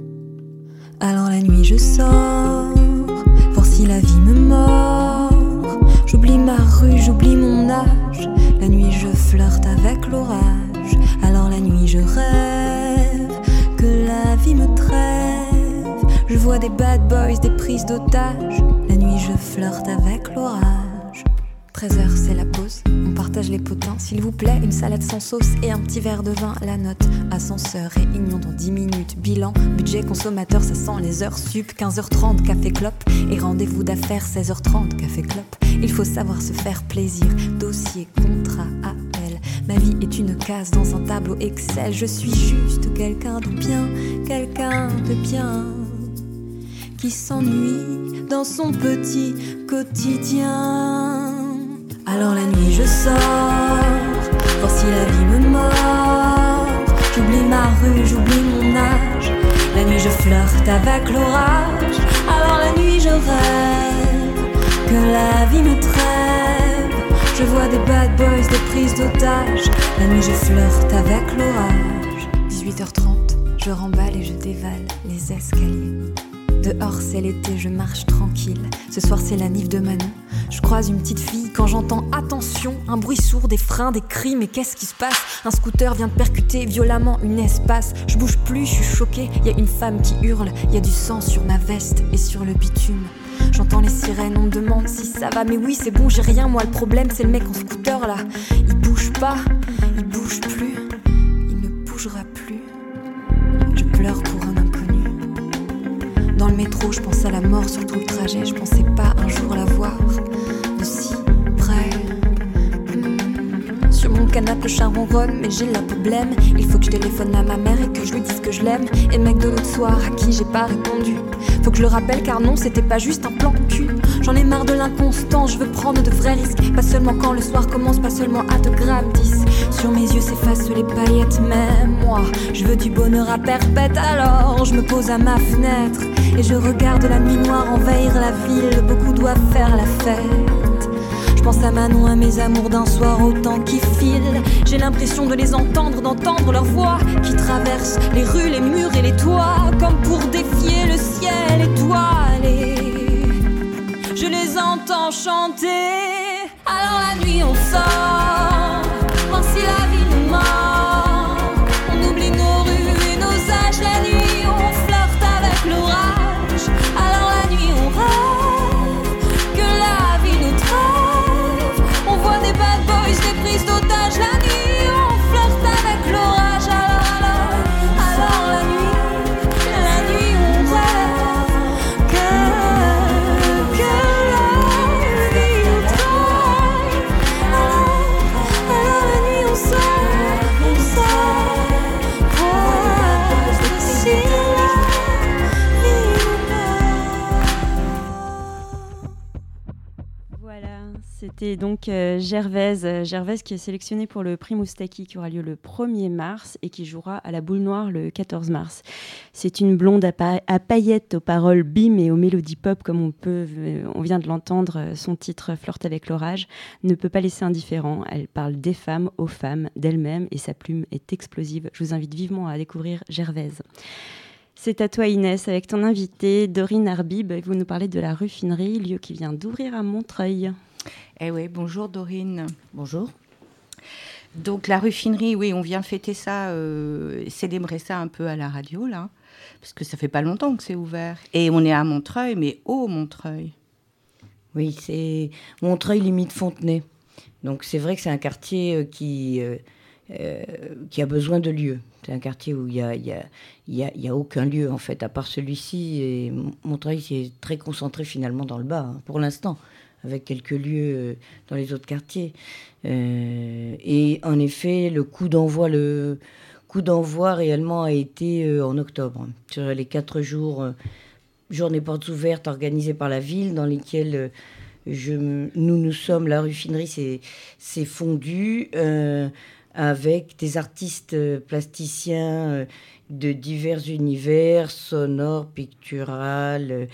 Alors la nuit je sors, voir si la vie me mord. J'oublie ma rue, j'oublie mon âge. La nuit je flirte avec l'orage. Alors la nuit je rêve que la vie me trêve. Je vois des bad boys, des prises d'otages. La nuit je flirte avec l'orage. treize heures, c'est la pause, on partage les potins. S'il vous plaît, une salade sans sauce et un petit verre de vin. La note, ascenseur, réunion dans dix minutes. Bilan, budget consommateur, ça sent les heures sup. quinze heures trente, café clope. Et rendez-vous d'affaires, seize heures trente, café clope. Il faut savoir se faire plaisir. Dossier, contrat, appel. Ma vie est une case dans un tableau Excel. Je suis juste quelqu'un de bien, quelqu'un de bien, qui s'ennuie dans son petit quotidien. Alors la nuit je sors, voir si la vie me mord. J'oublie ma rue, j'oublie mon âge. La nuit je flirte avec l'orage. Alors la nuit je rêve que la vie me trêve. Je vois des bad boys, des prises d'otages. La nuit je flirte avec l'orage. dix-huit heures trente, je remballe et je dévale les escaliers. Dehors c'est l'été, je marche tranquille. Ce soir c'est la nif de Manon. Je croise une petite fille quand j'entends attention, un bruit sourd, des freins, des cris, mais qu'est-ce qui se passe? Un scooter vient de percuter violemment une espace. Je bouge plus, je suis choquée, y a une femme qui hurle. Y a du sang sur ma veste et sur le bitume. J'entends les sirènes, on me demande si ça va. Mais oui c'est bon, j'ai rien, moi le problème c'est le mec en scooter là. Il bouge pas, il bouge plus, il ne bougera plus. Je pleure pour un inconnu. Dans le métro, je pense à la mort sur tout le trajet. Je pensais pas un jour la voir de si près. Mmh. Sur mon canapé, le chat ronronne, mais j'ai la problème. Il faut que je téléphone à ma mère et que je lui dise que je l'aime. Et le mec de l'autre soir à qui j'ai pas répondu, faut que je le rappelle car non, c'était pas juste un plan cul. J'en ai marre de l'inconstant, je veux prendre de vrais risques. Pas seulement quand le soir commence, pas seulement à deux grammes dix. Sur mes yeux s'effacent les paillettes, mais moi, je veux du bonheur à perpète. Alors je me pose à ma fenêtre et je regarde la nuit noire envahir la ville. Beaucoup doivent faire la fête. Je pense à Manon, à mes amours d'un soir au temps qui file. J'ai l'impression de les entendre, d'entendre leur voix qui traverse les rues, les murs et les toits, comme pour défier le ciel étoilé. Je les entends chanter. Alors la nuit on sort, voir si la vie nous ment. On oublie nos rues et nos âges. La nuit on flirte avec l'orage. Alors la nuit on rêve que la vie nous trêve. On voit des bad boys, des prises d'otages. La nuit on flirte avec l'orage. Alors, alors, alors la nuit, la nuit on rêve que, que la vie nous trêve. Alors, alors la nuit on sort, on sort, voir si la vie nous plaît. Voilà, c'était donc euh, Gervaise. Euh, Gervaise qui est sélectionnée pour le prix Moustaki qui aura lieu le premier mars et qui jouera à la Boule Noire le quatorze mars. C'est une blonde à, pa- à paillettes, aux paroles bim et aux mélodies pop, comme on, peut, euh, on vient de l'entendre. euh, Son titre Flirte avec l'orage ne peut pas laisser indifférent. Elle parle des femmes aux femmes, d'elle-même, et sa plume est explosive. Je vous invite vivement à découvrir Gervaise. C'est à toi Inès, avec ton invitée Dorine Arbib. Vous nous parlez de la Ruffinerie, lieu qui vient d'ouvrir à Montreuil. Eh oui, bonjour Dorine. Bonjour. Donc la Ruffinerie, oui, on vient fêter ça, euh, célébrer ça un peu à la radio, là, parce que ça fait pas longtemps que c'est ouvert. Et on est à Montreuil, mais au Montreuil. Oui, c'est Montreuil limite Fontenay. Donc c'est vrai que c'est un quartier euh, qui, euh, euh, qui a besoin de lieux. C'est un quartier où il n'y a, il y a, il y a, il y a aucun lieu, en fait, à part celui-ci. Et Montreuil, c'est très concentré finalement dans le bas, hein, pour l'instant, avec quelques lieux euh, dans les autres quartiers. Euh, et en effet, le coup d'envoi, le coup d'envoi réellement a été euh, en octobre, sur les quatre jours, euh, journées portes ouvertes organisées par la ville, dans lesquelles euh, je, nous nous sommes, la Ruffinerie s'est, s'est fondue euh, avec des artistes plasticiens euh, de divers univers, sonores, pictural,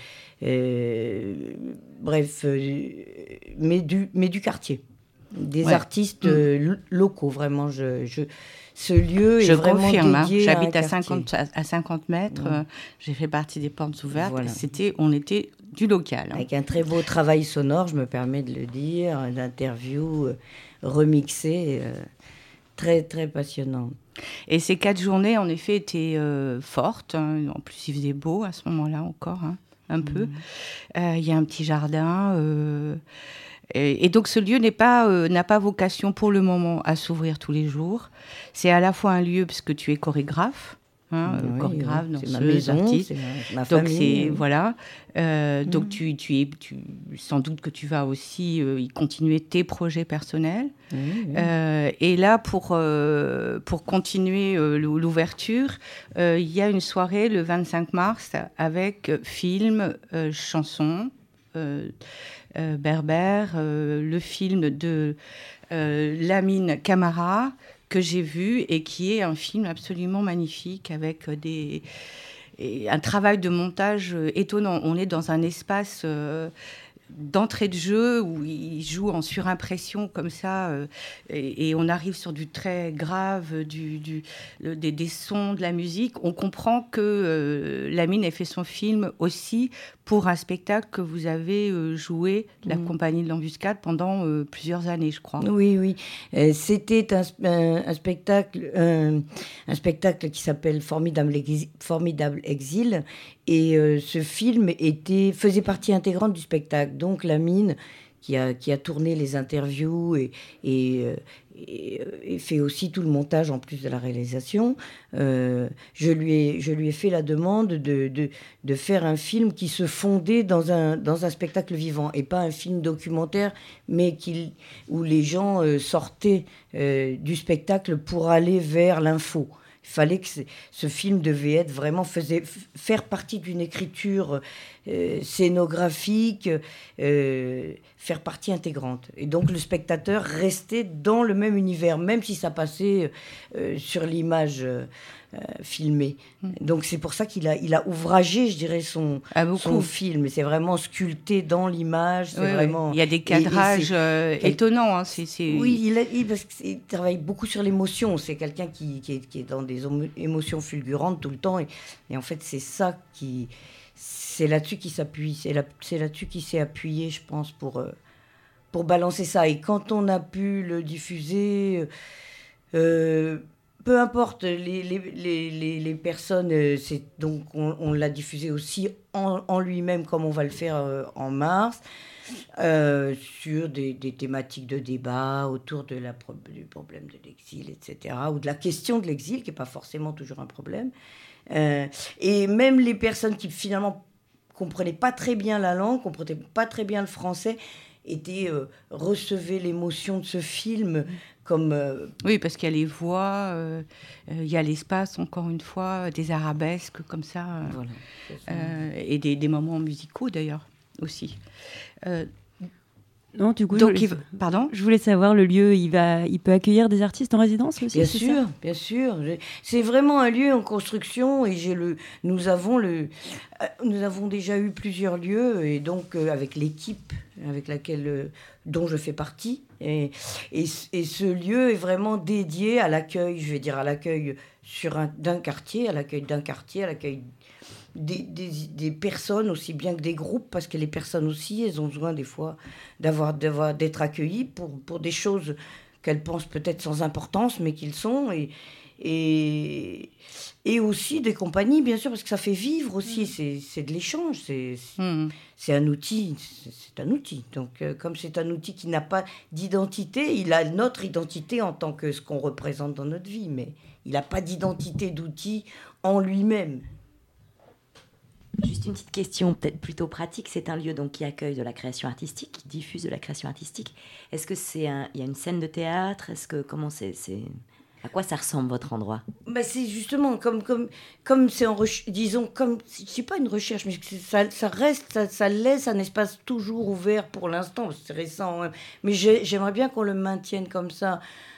euh, bref, euh, mais, du, mais du quartier. Des Ouais. artistes Mmh. euh, locaux, vraiment. Je, je, ce lieu Je est vraiment confirme, hein, dédié j'habite à, à un quartier. cinquante, à, à cinquante mètres, Ouais. euh, j'ai fait partie des portes ouvertes, Voilà. c'était, on était du local. hein. Avec un très beau travail sonore, je me permets de le dire, d'interview euh, remixée, euh, très très passionnant. Et ces quatre journées, en effet, étaient euh, fortes. hein. En plus, il faisait beau à ce moment-là encore, hein, un peu. Euh, Il y a un petit jardin. euh, et, et donc, ce lieu n'est pas, euh, n'a pas vocation pour le moment à s'ouvrir tous les jours. C'est à la fois un lieu, puisque tu es chorégraphe, hein, Oui, chorégraphe, oui, c'est ma danseuse, maison, artiste. c'est ma, ma Donc, famille. c'est, oui. voilà. Euh, Donc, Mhm. tu, tu es, tu, sans doute que tu vas aussi euh, y continuer tes projets personnels. Oui, oui. Euh, et là, pour, euh, pour continuer euh, l'ou- l'ouverture, euh, il y a une soirée le vingt-cinq mars avec euh, film, euh, chansons, euh, euh, berbère, euh, le film de euh, Lamine Camara que j'ai vu et qui est un film absolument magnifique avec euh, des... Et un travail de montage euh, étonnant. On est dans un espace euh, d'entrée de jeu où il joue en surimpression comme ça, euh, et, et on arrive sur du très grave, du, du, le- des, des sons, de la musique. On comprend que euh, Lamine ait fait son film aussi pour un spectacle que vous avez euh, joué, la Mm. Compagnie de l'Embuscade, pendant euh, plusieurs années, je crois. Oui, oui. Euh, c'était un, sp- un- un spectacle, un, un spectacle qui s'appelle Formidable, Exi- Formidable Exil. Et euh, ce film était, faisait partie intégrante du spectacle. Donc Lamine, qui a, qui a tourné les interviews et, et, euh, et, euh, et fait aussi tout le montage en plus de la réalisation, euh, je, lui ai, je lui ai fait la demande de, de, de faire un film qui se fondait dans un, dans un spectacle vivant et pas un film documentaire, mais qu'il, où les gens euh, sortaient euh, du spectacle pour aller vers l'info. Il fallait que c'est- ce film devait être vraiment faisait, f- faire partie d'une écriture euh, scénographique, euh, faire partie intégrante. Et donc le spectateur restait dans le même univers, même si ça passait euh, sur l'image euh, euh, filmée. Mmh. Donc c'est pour ça qu'il a, il a ouvragé, je dirais, son, ah, son film. C'est vraiment sculpté dans l'image. C'est oui, vraiment... oui. Il y a des cadrages et, et euh, étonnants. Hein. C'est, c'est... Oui, il, a, il, parce qu'il travaille beaucoup sur l'émotion. C'est quelqu'un qui, qui, est, qui est dans des émotions fulgurantes tout le temps. Et, et en fait, c'est ça qui... C'est là-dessus qu'il s'appuie. C'est, là, c'est là-dessus qu'il s'est appuyé, je pense, pour, euh, pour balancer ça. Et quand on a pu le diffuser... Euh, peu importe les, les, les, les personnes, c'est, donc on, on l'a diffusé aussi en, en lui-même, comme on va le faire euh, en mars, euh, sur des, des thématiques de débat autour de la, du problème de l'exil, et cetera, ou de la question de l'exil, qui n'est pas forcément toujours un problème. Euh, et même les personnes qui finalement ne comprenaient pas très bien la langue, ne comprenaient pas très bien le français, étaient, euh, recevaient l'émotion de ce film comme... Euh... Oui, parce qu'il y a les voix, euh, euh, il y a l'espace, encore une fois, des arabesques comme ça, euh, voilà, euh, et des, des moments musicaux d'ailleurs aussi. Euh, non, du coup, donc, je voulais... il... pardon, je voulais savoir, le lieu, il, va... il peut accueillir des artistes en résidence aussi? Bien sûr, bien sûr. C'est vraiment un lieu en construction et j'ai le... nous, avons le... nous avons déjà eu plusieurs lieux et donc euh, avec l'équipe avec laquelle, euh, dont je fais partie. Et, et, et ce lieu est vraiment dédié à l'accueil, je vais dire à l'accueil sur un, d'un quartier, à l'accueil d'un quartier, à l'accueil des, des, des personnes aussi bien que des groupes, parce que les personnes aussi, elles ont besoin des fois d'avoir, d'avoir, d'être accueillies pour, pour des choses qu'elles pensent peut-être sans importance, mais qu'ils sont. Et, et, et aussi des compagnies, bien sûr, parce que ça fait vivre aussi, c'est, c'est de l'échange, c'est, c'est, mmh. c'est un outil, c'est, c'est un outil. Donc, euh, comme c'est un outil qui n'a pas d'identité, il a notre identité en tant que ce qu'on représente dans notre vie, mais il n'a pas d'identité d'outil en lui-même. Juste une petite question, peut-être plutôt pratique. C'est un lieu donc qui accueille de la création artistique, qui diffuse de la création artistique. Est-ce que c'est un, il y a une scène de théâtre? Est-ce que comment c'est, c'est... À quoi ça ressemble votre endroit? Bah c'est justement comme comme comme c'est en reche- disons comme c'est pas une recherche, mais ça ça reste ça, ça laisse un espace toujours ouvert pour l'instant. C'est récent, hein. Mais j'ai, j'aimerais bien qu'on le maintienne comme ça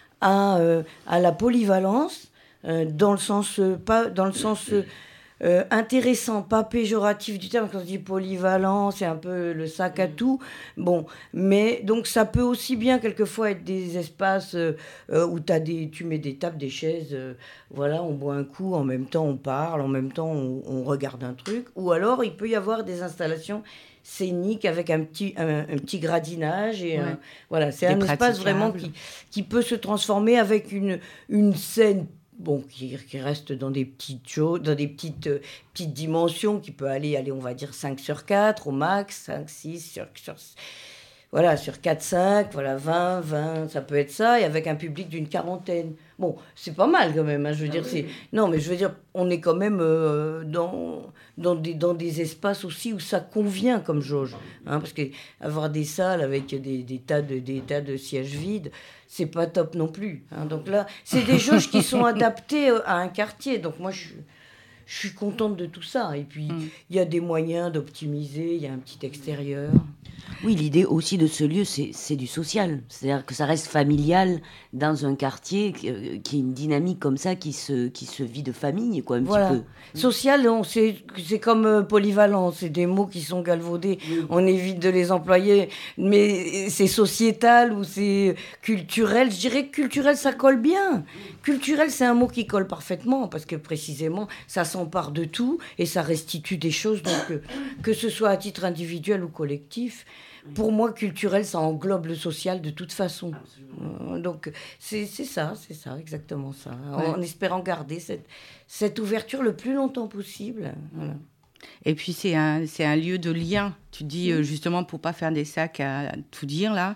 à euh, à la polyvalence, euh, dans le sens euh, pas dans le sens euh, Euh, intéressant, pas péjoratif du terme. Quand on dit polyvalent, c'est un peu le sac à tout. Bon, mais donc ça peut aussi bien quelquefois être des espaces euh, où t'as des, tu mets des tables, des chaises, euh, voilà, on boit un coup, en même temps on parle, en même temps on, on regarde un truc. Ou alors il peut y avoir des installations scéniques avec un petit, un, un petit gradinage. Et ouais. un, voilà, c'est des un espace vraiment qui, qui peut se transformer avec une, une scène. Bon, qui, qui reste dans des petites choses, dans des petites, euh, petites dimensions, qui peut aller, aller, on va dire cinq sur quatre au max, cinq, six sur, sur, voilà, sur quatre, cinq, voilà, vingt, vingt, ça peut être ça, et avec un public d'une quarantaine. Bon, c'est pas mal quand même, hein, je veux ah dire, oui. c'est... Non, mais je veux dire, on est quand même euh, dans, dans, des, dans des espaces aussi où ça convient comme jauge, hein, parce qu'avoir des salles avec des, des, tas de, des tas de sièges vides, c'est pas top non plus, hein. Donc là, c'est des jauges qui sont adaptées à un quartier, donc moi, je, je suis contente de tout ça. Et puis, il mm. y a des moyens d'optimiser, il y a un petit extérieur. Oui, l'idée aussi de ce lieu, c'est, c'est du social. C'est-à-dire que ça reste familial dans un quartier qui, euh, qui a une dynamique comme ça, qui se, qui se vit de famille, quoi, un voilà. petit peu. Social, on, c'est, c'est comme euh, polyvalent, c'est des mots qui sont galvaudés. Oui. On évite de les employer, mais c'est sociétal ou c'est culturel. Je dirais que culturel, ça colle bien. Culturel, c'est un mot qui colle parfaitement, parce que précisément, ça s'empare de tout et ça restitue des choses, donc, euh, que ce soit à titre individuel ou collectif. Pour moi, culturel, ça englobe le social de toute façon. Euh, donc, c'est, c'est ça, c'est ça, exactement ça. Ouais. En, en espérant garder cette, cette ouverture le plus longtemps possible. Voilà. Et puis, c'est un, c'est un lieu de lien. Tu dis, euh, justement, pour ne pas faire des sacs à, à tout dire, là,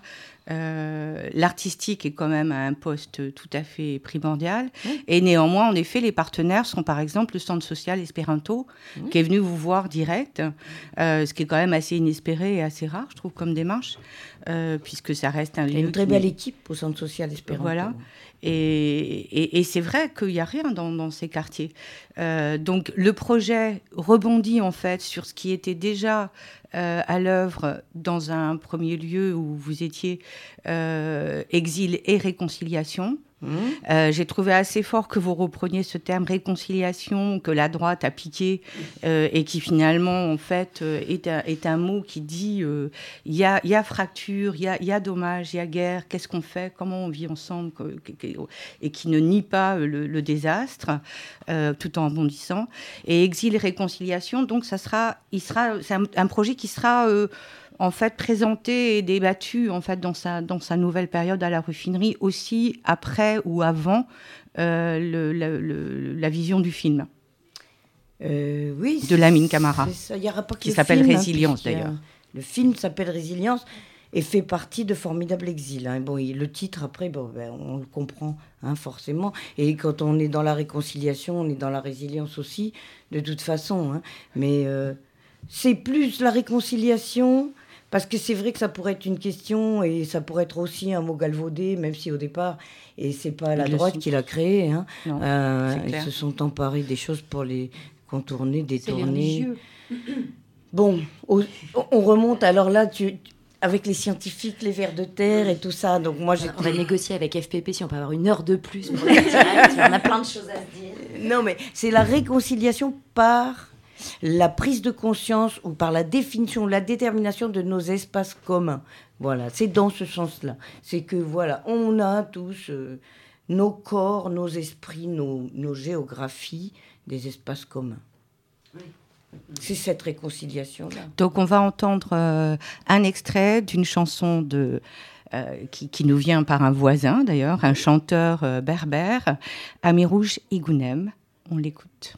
Euh, l'artistique est quand même à un poste tout à fait primordial. Mmh. Et néanmoins, en effet, les partenaires sont par exemple le Centre social Espéranto, mmh. qui est venu vous voir direct, euh, ce qui est quand même assez inespéré et assez rare, je trouve, comme démarche, euh, puisque ça reste un lieu... Il y a une très belle équipe au Centre social Espéranto. Voilà. Et, et, et c'est vrai qu'il n'y a rien dans, dans ces quartiers. Euh, donc le projet rebondit en fait sur ce qui était déjà euh, à l'œuvre dans un premier lieu où vous étiez euh, exil et réconciliation. Mmh. Euh, j'ai trouvé assez fort que vous repreniez ce terme réconciliation que la droite a piqué euh, et qui finalement en fait euh, est, un, est un mot qui dit il euh, y, a, y a fracture, il y a, y a dommage, il y a guerre, qu'est-ce qu'on fait, comment on vit ensemble, que, que, que, et qui ne nie pas le, le désastre euh, tout en rebondissant. Et exil et réconciliation, donc ça sera, il sera, c'est un, un projet qui sera euh, en fait, présenté et débattu en fait, dans, sa, dans sa nouvelle période à la Ruffinerie, aussi après ou avant euh, le, le, le, la vision du film. Euh, oui. De Lamine Camara, ça, y aura pas que qui s'appelle film, Résilience, hein, d'ailleurs. Le film s'appelle Résilience et fait partie de Formidable Exil. Hein. Bon, le titre, après, bon, ben, on le comprend hein, forcément. Et quand on est dans la réconciliation, on est dans la résilience aussi, de toute façon. Hein. Mais euh, c'est plus la réconciliation... Parce que c'est vrai que ça pourrait être une question et ça pourrait être aussi un mot galvaudé, même si au départ, et c'est pas la droite qui l'a créé, hein. Non, euh, ils se sont emparés des choses pour les contourner, détourner. Bon, au, on remonte alors là, tu, avec les scientifiques, les vers de terre et tout ça. Donc moi, j'ai on va négocier avec F P P si on peut avoir une heure de plus pour la direct. On a plein de choses à se dire. Non, mais c'est la réconciliation par la prise de conscience ou par la définition, la détermination de nos espaces communs. Voilà, c'est dans ce sens-là. C'est que, voilà, on a tous euh, nos corps, nos esprits, nos, nos géographies, des espaces communs. Oui. C'est cette réconciliation-là. Donc, on va entendre euh, un extrait d'une chanson de... Euh, qui, qui nous vient par un voisin, d'ailleurs, un chanteur euh, berbère, Amirouche Igounem. On l'écoute.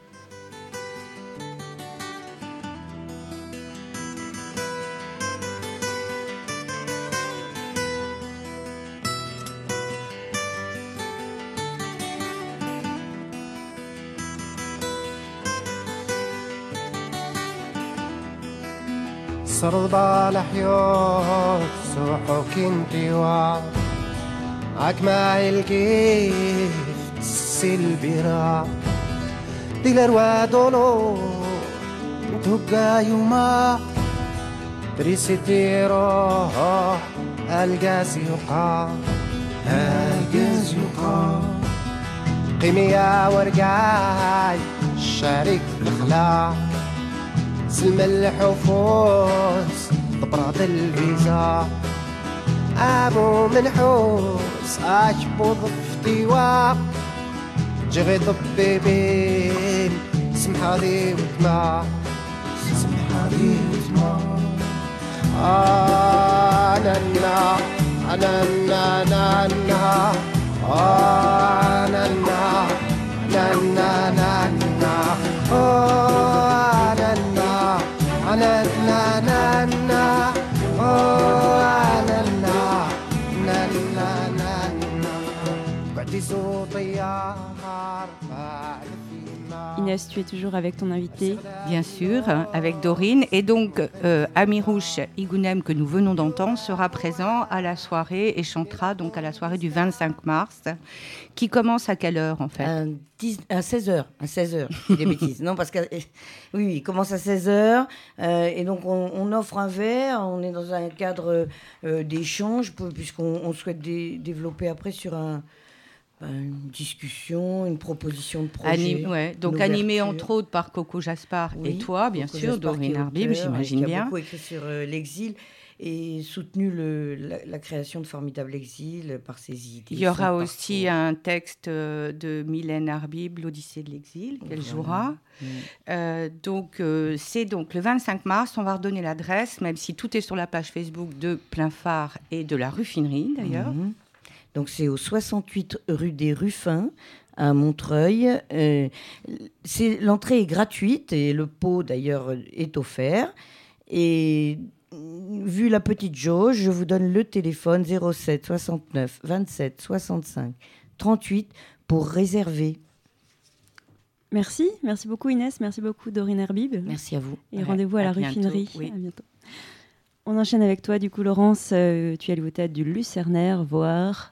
صربا لحيوت سوحوك انتي وعد عك معي الكيف سلبيرا ديلر ودولو تبقى يوما تريستي روح الجاز يقع الجاز يقع قيمي يا ورقاي شارك الخلاع سلم الحفوظ ببراد الفيزا أبو منحوس أشبو ضفتي واق جغي ضبيبين سمحالي وطمع سمحالي وطمع أنا النا أنا النا أنا النا أنا النا أنا النا أنا النا أنا النا أنا النا أنا النا أنا النا أنا النا أنا النا بعدي صوتي يا Inès, tu es toujours avec ton invité. Bien sûr, avec Dorine. Et donc, euh, Amirouche Igounem, que nous venons d'entendre, sera présent à la soirée et chantera donc à la soirée du vingt-cinq mars, qui commence à quelle heure en fait ? À, dix, à seize heures. À seize heures, je dis des bêtises. Non, parce que oui, il commence à seize heures. Euh, et donc, on, on offre un verre. On est dans un cadre euh, d'échange, puisqu'on on souhaite dé, développer après sur un... une discussion, une proposition de projet. Anim, ouais. Donc animé entre autres par Coco Jaspar oui, et toi, bien Coco sûr, Jaspar, Dorine Arbib, j'imagine bien. Qui a beaucoup écrit sur euh, l'exil et soutenu le, la, la création de Formidable Exil par ses idées. Il y aura aussi parcours. un texte de Mylène Arbib, l'Odyssée de l'exil, qu'elle voilà. jouera. Mmh. Euh, donc euh, c'est donc le vingt-cinq mars, on va redonner l'adresse, même si tout est sur la page Facebook de Plein Phare et de la Ruffinerie d'ailleurs. Mmh. Donc c'est au soixante-huit rue des Ruffins, à Montreuil. Euh, c'est, l'entrée est gratuite et le pot d'ailleurs est offert. Et vu la petite jauge, je vous donne le téléphone zéro sept soixante-neuf vingt-sept soixante-cinq trente-huit pour réserver. Merci, merci beaucoup Inès, merci beaucoup Dorine Herbib. Merci à vous. Et Ouais, rendez-vous à, à la bientôt, raffinerie. oui. À bientôt. On enchaîne avec toi, du coup, Laurence. Euh, tu es allée au théâtre du Lucernaire voir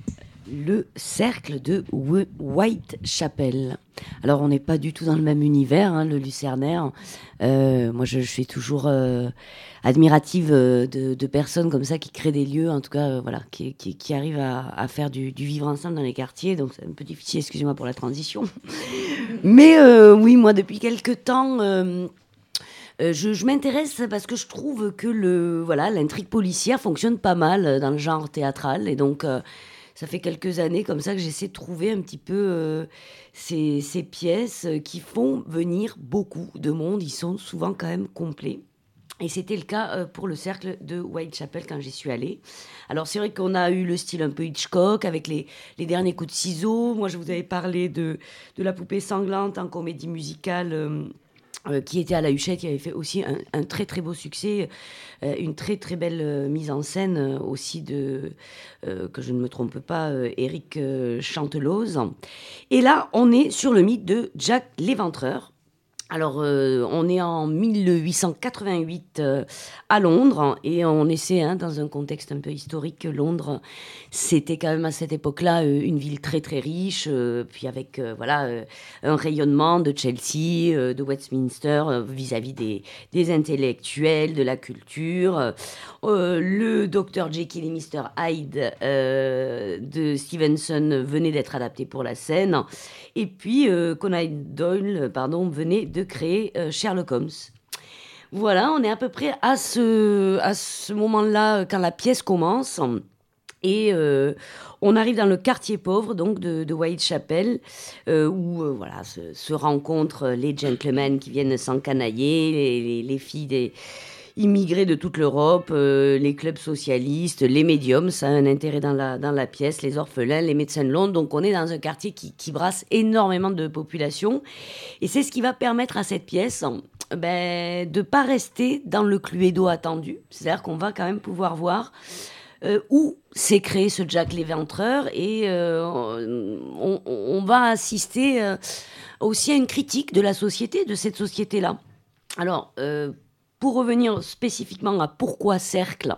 Le cercle de Wh- Whitechapel. Alors, on n'est pas du tout dans le même univers, hein, le Lucernaire. Euh, moi, je, je suis toujours euh, admirative euh, de, de personnes comme ça qui créent des lieux, en tout cas, euh, voilà, qui, qui, qui arrivent à, à faire du, du vivre ensemble dans les quartiers. Donc, c'est un peu difficile, excusez-moi pour la transition. Mais euh, oui, moi, depuis quelques temps... Euh, Euh, je, je m'intéresse parce que je trouve que le, voilà, l'intrigue policière fonctionne pas mal dans le genre théâtral. Et donc, euh, ça fait quelques années comme ça que j'essaie de trouver un petit peu euh, ces, ces pièces qui font venir beaucoup de monde. Ils sont souvent quand même complets. Et c'était le cas euh, pour le cercle de Whitechapel quand j'y suis allée. Alors c'est vrai qu'on a eu le style un peu Hitchcock avec les, les derniers coups de ciseaux. Moi, je vous avais parlé de, de La Poupée Sanglante en comédie musicale... Euh, Euh, qui était à la Huchette, qui avait fait aussi un, un très très beau succès, euh, une très très belle euh, mise en scène euh, aussi de, euh, que je ne me trompe pas, euh, Éric euh, Chanteloz. Et là, on est sur le mythe de Jack l'Éventreur. Alors, euh, on est en mille huit cent quatre-vingt-huit euh, à Londres et on essaie, hein, dans un contexte un peu historique, Londres, c'était quand même à cette époque-là euh, une ville très très riche, euh, puis avec euh, voilà euh, un rayonnement de Chelsea, euh, de Westminster euh, vis-à-vis des, des intellectuels, de la culture. Euh, le docteur Jekyll et mister Hyde euh, de Stevenson venait d'être adapté pour la scène. Et puis, euh, Conan Doyle pardon, venait de créer euh, Sherlock Holmes. Voilà, on est à peu près à ce, à ce moment-là, quand la pièce commence. Et euh, on arrive dans le quartier pauvre donc de, de Whitechapel, euh, où euh, voilà, se, se rencontrent les gentlemen qui viennent s'encanailler, les, les, les filles des... immigrés de toute l'Europe, euh, les clubs socialistes, les médiums, ça a un intérêt dans la, dans la pièce, les orphelins, les médecins de Londres. Donc on est dans un quartier qui, qui brasse énormément de population. Et c'est ce qui va permettre à cette pièce ben, de ne pas rester dans le cluedo attendu. C'est-à-dire qu'on va quand même pouvoir voir euh, où s'est créé ce Jack l'Éventreur. Et euh, on, on va assister euh, aussi à une critique de la société, de cette société-là. Alors... Euh, Pour revenir spécifiquement à pourquoi Cercle,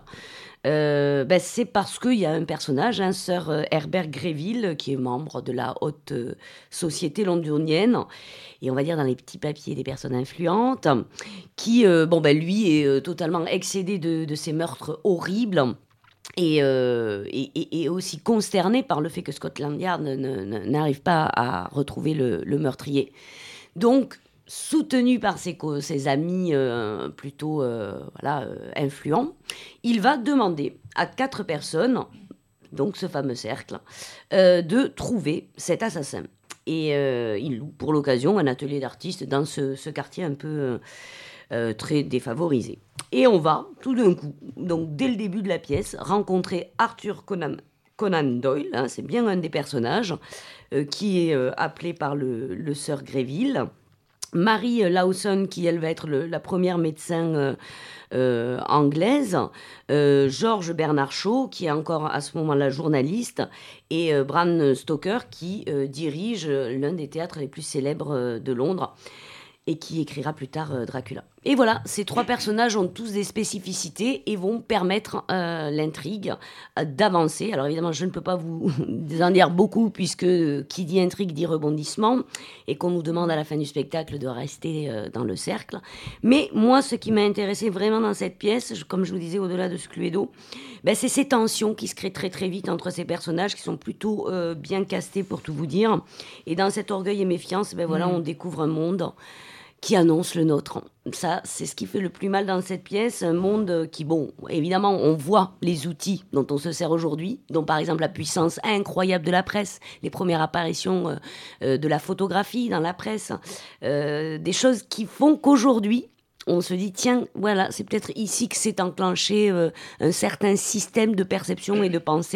euh, ben c'est parce qu'il y a un personnage, un Sir Herbert Greville, qui est membre de la haute euh, société londonienne, et on va dire dans les petits papiers des personnes influentes, qui, euh, bon, ben lui, est euh, totalement excédé de, de ces meurtres horribles. Et, euh, et, et, et aussi consterné par le fait que Scotland Yard ne, ne, n'arrive pas à retrouver le, le meurtrier. Donc, soutenu par ses, ses amis euh, plutôt euh, voilà, euh, influents, il va demander à quatre personnes, donc ce fameux cercle, euh, de trouver cet assassin. Et euh, il loue pour l'occasion un atelier d'artistes dans ce, ce quartier un peu euh, très défavorisé. Et on va, tout d'un coup, donc dès le début de la pièce, rencontrer Arthur Conan, Conan Doyle, hein, c'est bien un des personnages, euh, qui est euh, appelé par le, le Sir Greville, Mary Lawson, qui elle va être le, la première médecin euh, euh, anglaise, euh, George Bernard Shaw, qui est encore à ce moment-là journaliste, et euh, Bram Stoker, qui euh, dirige l'un des théâtres les plus célèbres euh, de Londres, et qui écrira plus tard euh, Dracula. Et voilà, ces trois personnages ont tous des spécificités et vont permettre euh, l'intrigue euh, d'avancer. Alors évidemment, je ne peux pas vous en dire beaucoup, puisque euh, qui dit intrigue dit rebondissement, et qu'on nous demande à la fin du spectacle de rester euh, dans le cercle. Mais moi, ce qui m'a intéressé vraiment dans cette pièce, je, comme je vous disais, au-delà de ce cluedo, ben, c'est ces tensions qui se créent très très vite entre ces personnages, qui sont plutôt euh, bien castés, pour tout vous dire. Et dans cet orgueil et méfiance, ben, voilà, mmh. on découvre un monde qui annonce le nôtre. Ça, c'est ce qui fait le plus mal dans cette pièce, un monde qui, bon, évidemment, on voit les outils dont on se sert aujourd'hui, dont par exemple la puissance incroyable de la presse, les premières apparitions euh, de la photographie dans la presse, euh, des choses qui font qu'aujourd'hui, on se dit, tiens, voilà, c'est peut-être ici que s'est enclenché euh, un certain système de perception et de pensée.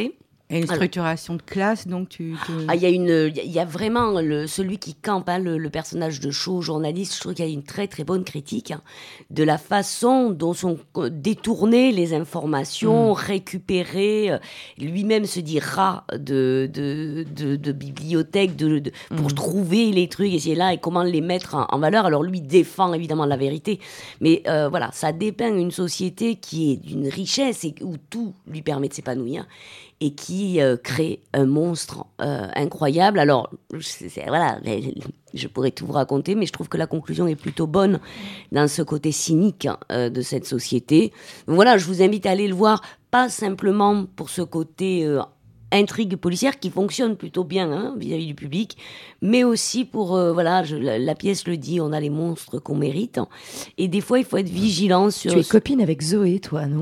Et une structuration de classe, donc tu... tu... Ah, il y a une, il y a vraiment le, celui qui campe, hein, le, le personnage de Shaw, journaliste, je trouve qu'il y a une très très bonne critique hein, de la façon dont sont détournées les informations, mmh. récupérées. Lui-même se dit rat de, de, de, de bibliothèque de, de, pour mmh. trouver les trucs, essayer là, et comment les mettre en, en valeur. Alors lui défend évidemment la vérité, mais euh, voilà, ça dépeint une société qui est d'une richesse et où tout lui permet de s'épanouir. Et qui euh, crée un monstre euh, incroyable. Alors, c'est, c'est, voilà, je pourrais tout vous raconter, mais je trouve que la conclusion est plutôt bonne dans ce côté cynique euh, de cette société. Donc voilà, je vous invite à aller le voir, pas simplement pour ce côté euh, intrigue policière qui fonctionne plutôt bien hein, vis-à-vis du public, mais aussi pour, euh, voilà, je, la, la pièce le dit, on a les monstres qu'on mérite. Et des fois, il faut être vigilant sur... Tu es copine avec Zoé, toi, non?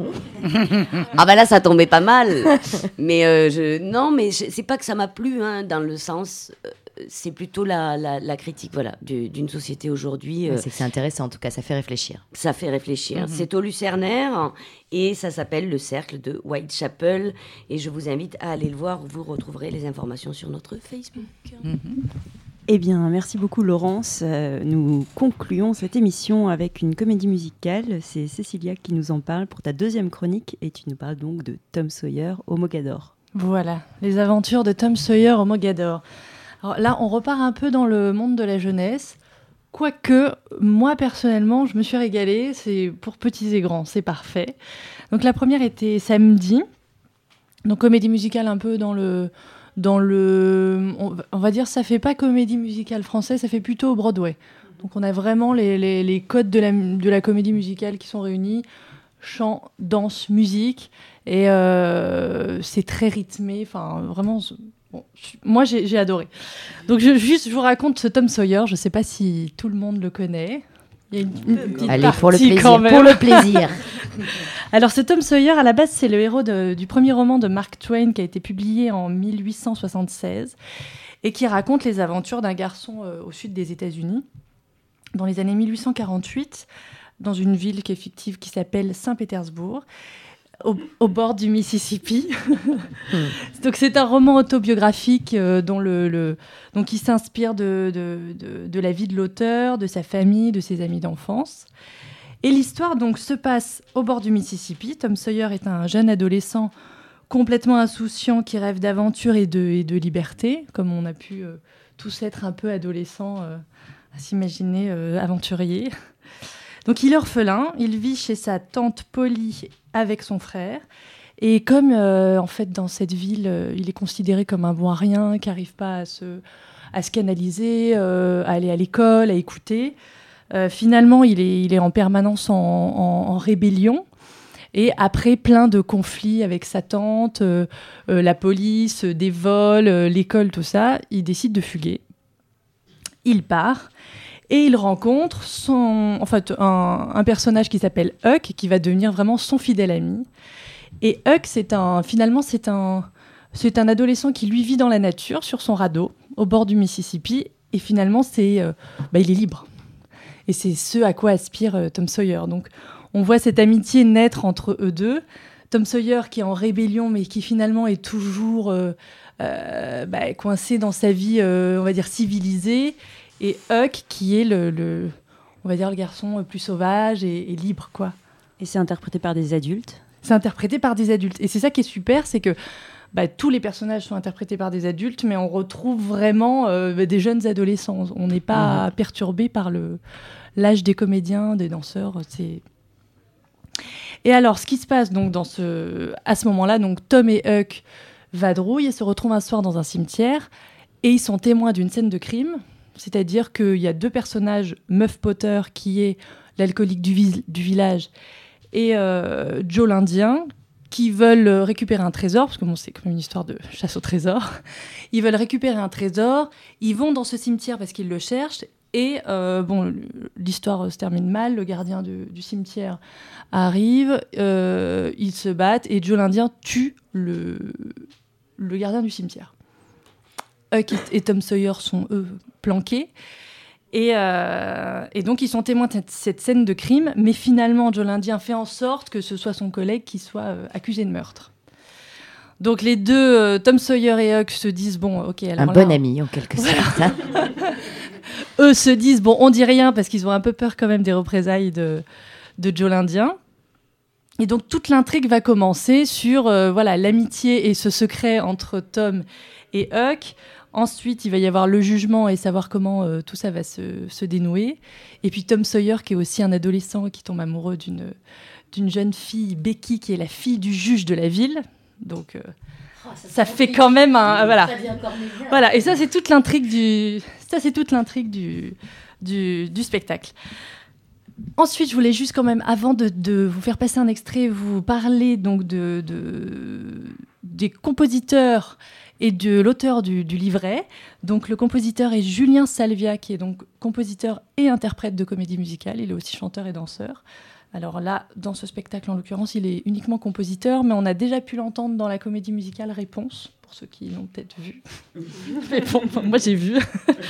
Ah bah là, ça tombait pas mal. mais euh, je, non, mais je, c'est pas que ça m'a plu, hein, dans le sens... Euh, c'est plutôt la, la, la critique voilà, du, d'une société aujourd'hui. Euh, ouais, c'est que c'est intéressant, en tout cas, ça fait réfléchir. Ça fait réfléchir. Mm-hmm. C'est au Lucernaire et ça s'appelle Le Cercle de Whitechapel. Et je vous invite à aller le voir. Vous retrouverez les informations sur notre Facebook. Mm-hmm. Eh bien, merci beaucoup Laurence. Euh, nous concluons cette émission avec une comédie musicale. C'est Cécilia qui nous en parle pour ta deuxième chronique et tu nous parles donc de Tom Sawyer au Mogador. Voilà, les aventures de Tom Sawyer au Mogador. Alors là, on repart un peu dans le monde de la jeunesse. Quoique, moi, personnellement, je me suis régalée. C'est pour petits et grands, c'est parfait. Donc, la première était samedi. Donc, comédie musicale un peu dans le... Dans le on, on va dire, ça fait pas comédie musicale française, ça fait plutôt Broadway. Donc, on a vraiment les, les, les codes de la, de la comédie musicale qui sont réunis. Chant, danse, musique. Et euh, c'est très rythmé. Enfin, vraiment... Bon, je, moi, j'ai, j'ai adoré. Donc, je, juste, je vous raconte ce Tom Sawyer. Je ne sais pas si tout le monde le connaît. Il y a une, une petite Allez, partie pour le plaisir. Quand même. Pour le plaisir. Alors, ce Tom Sawyer, à la base, c'est le héros de, du premier roman de Mark Twain qui a été publié en dix-huit cent soixante-seize et qui raconte les aventures d'un garçon euh, au sud des États-Unis dans les années dix-huit cent quarante-huit, dans une ville qui est fictive qui s'appelle Saint-Pétersbourg. Au, au bord du Mississippi. Donc c'est un roman autobiographique euh, dont le, le, donc il s'inspire de, de, de, de la vie de l'auteur, de sa famille, de ses amis d'enfance. Et l'histoire donc se passe au bord du Mississippi. Tom Sawyer est un jeune adolescent complètement insouciant qui rêve d'aventure et de, et de liberté, comme on a pu euh, tous être un peu adolescents, euh, à s'imaginer euh, aventuriers. Donc il est orphelin, il vit chez sa tante Polly avec son frère. Et comme euh, en fait dans cette ville, euh, il est considéré comme un bon à rien, qui n'arrive pas à se, à se canaliser, euh, à aller à l'école, à écouter, euh, finalement il est, il est en permanence en, en, en rébellion. Et après plein de conflits avec sa tante, euh, euh, la police, euh, des vols, euh, l'école, tout ça, il décide de fuguer. Il part. Et il rencontre son, en fait, un, un personnage qui s'appelle Huck, qui va devenir vraiment son fidèle ami. Et Huck, c'est un, finalement, c'est un, c'est un adolescent qui, lui, vit dans la nature, sur son radeau, au bord du Mississippi. Et finalement, c'est, euh, bah, il est libre. Et c'est ce à quoi aspire euh, Tom Sawyer. Donc, on voit cette amitié naître entre eux deux. Tom Sawyer qui est en rébellion, mais qui finalement est toujours euh, euh, bah, coincé dans sa vie, euh, on va dire, civilisée. Et Huck, qui est le, le, on va dire, le garçon plus sauvage et, et libre, quoi. Et c'est interprété par des adultes ? C'est interprété par des adultes. Et c'est ça qui est super, c'est que bah, tous les personnages sont interprétés par des adultes, mais on retrouve vraiment euh, des jeunes adolescents. On n'est pas mmh. perturbé par le, l'âge des comédiens, des danseurs. C'est... Et alors, ce qui se passe donc dans ce, à ce moment-là, donc Tom et Huck vadrouillent et se retrouvent un soir dans un cimetière, et ils sont témoins d'une scène de crime. C'est-à-dire qu'il y a deux personnages, Muff Potter, qui est l'alcoolique du, vi- du village, et euh, Joe l'Indien, qui veulent récupérer un trésor, parce que bon, c'est comme une histoire de chasse au trésor. Ils veulent récupérer un trésor, ils vont dans ce cimetière parce qu'ils le cherchent, et euh, bon, l'histoire se termine mal, le gardien du, du cimetière arrive, euh, ils se battent, et Joe l'Indien tue le, le gardien du cimetière. Huck et Tom Sawyer sont, eux, planqués. Et, euh, et donc, ils sont témoins de cette scène de crime. Mais finalement, Joe l'Indien fait en sorte que ce soit son collègue qui soit euh, accusé de meurtre. Donc les deux, euh, Tom Sawyer et Huck, se disent bon, ok. Alors un là, bon on... ami en quelque sorte. Hein. Eux se disent bon, on dit rien parce qu'ils ont un peu peur quand même des représailles de de Joe l'Indien. Et donc toute l'intrigue va commencer sur euh, voilà l'amitié et ce secret entre Tom et Huck. Ensuite, il va y avoir le jugement et savoir comment euh, tout ça va se, se dénouer. Et puis Tom Sawyer, qui est aussi un adolescent qui tombe amoureux d'une, d'une jeune fille, Becky, qui est la fille du juge de la ville. Donc, euh, oh, ça, ça fait quand même un... Voilà. Voilà. Et ça, c'est toute l'intrigue du, ça, c'est toute l'intrigue du, du, du spectacle. Ensuite, je voulais juste quand même, avant de, de vous faire passer un extrait, vous parler donc de, de, des compositeurs et de l'auteur du, du livret. Donc, le compositeur est Julien Salvia, qui est donc compositeur et interprète de comédie musicale. Il est aussi chanteur et danseur. Alors là, dans ce spectacle, en l'occurrence, il est uniquement compositeur, mais on a déjà pu l'entendre dans la comédie musicale Réponse, pour ceux qui l'ont peut-être vu. Mais bon, moi, j'ai vu.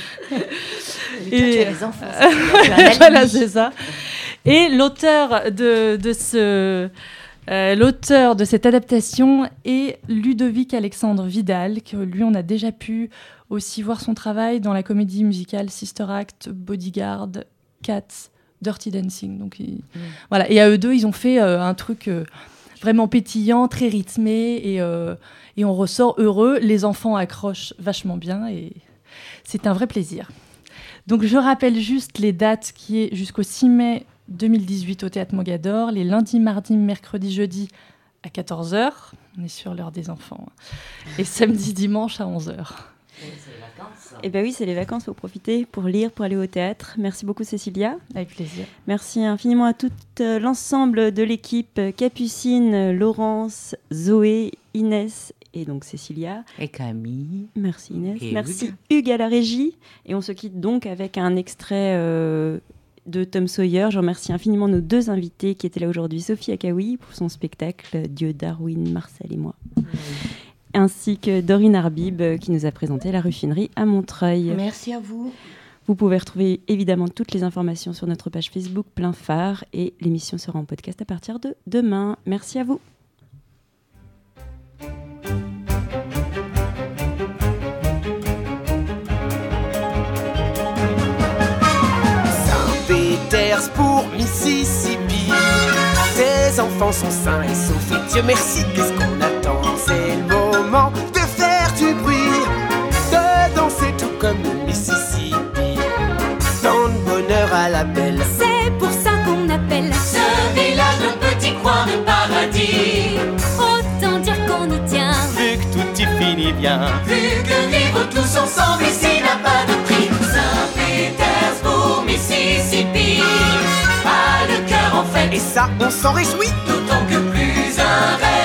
Et toi, tu as les enfants. Voilà, c'est ça. Et l'auteur de, de ce... Euh, l'auteur de cette adaptation est Ludovic Alexandre Vidal, que lui, on a déjà pu aussi voir son travail dans la comédie musicale Sister Act, Bodyguard, Cats, Dirty Dancing. Donc, il... mmh. voilà. Et à eux deux, ils ont fait euh, un truc euh, vraiment pétillant, très rythmé, et, euh, et on ressort heureux. Les enfants accrochent vachement bien, et c'est un vrai plaisir. Donc, je rappelle juste les dates qui est jusqu'au six mai deux mille dix-huit au Théâtre Mogador, les lundis, mardis, mercredis, jeudis à quatorze heures. On est sur l'heure des enfants. Et samedi, dimanche à onze heures. C'est les vacances. Eh bien oui, c'est les vacances, il faut profiter pour lire, pour aller au théâtre. Merci beaucoup Cécilia. Avec plaisir. Merci infiniment à tout euh, l'ensemble de l'équipe, Capucine, Laurence, Zoé, Inès et donc Cécilia. Et Camille. Merci Inès. Et Merci Hugues. Hugues à la régie. Et on se quitte donc avec un extrait euh, de Tom Sawyer. Je remercie infiniment nos deux invités qui étaient là aujourd'hui, Sophie Akaoui pour son spectacle Dieu, Darwin, Marcel et moi. Mmh. Ainsi que Dorine Arbib qui nous a présenté la ruffinerie à Montreuil. Merci à vous. Vous pouvez retrouver évidemment toutes les informations sur notre page Facebook Plein Phare et l'émission sera en podcast à partir de demain. Merci à vous. Saint-Pétersbourg, Mississippi, tes enfants sont sains et saufs et Dieu merci, qu'est-ce qu'on attend? C'est le moment de faire du bruit, de danser tout comme le Mississippi. Tant de bonheur à la belle, c'est pour ça qu'on appelle ce village le petit coin de paradis. Autant dire qu'on y tient, vu que tout y finit bien, vu que vivre tous ensemble ici n'a pas de prix. Saint-Pétersbourg, Mississippi, a le cœur en fête, et ça on s'en réjouit, d'autant que plus un rêve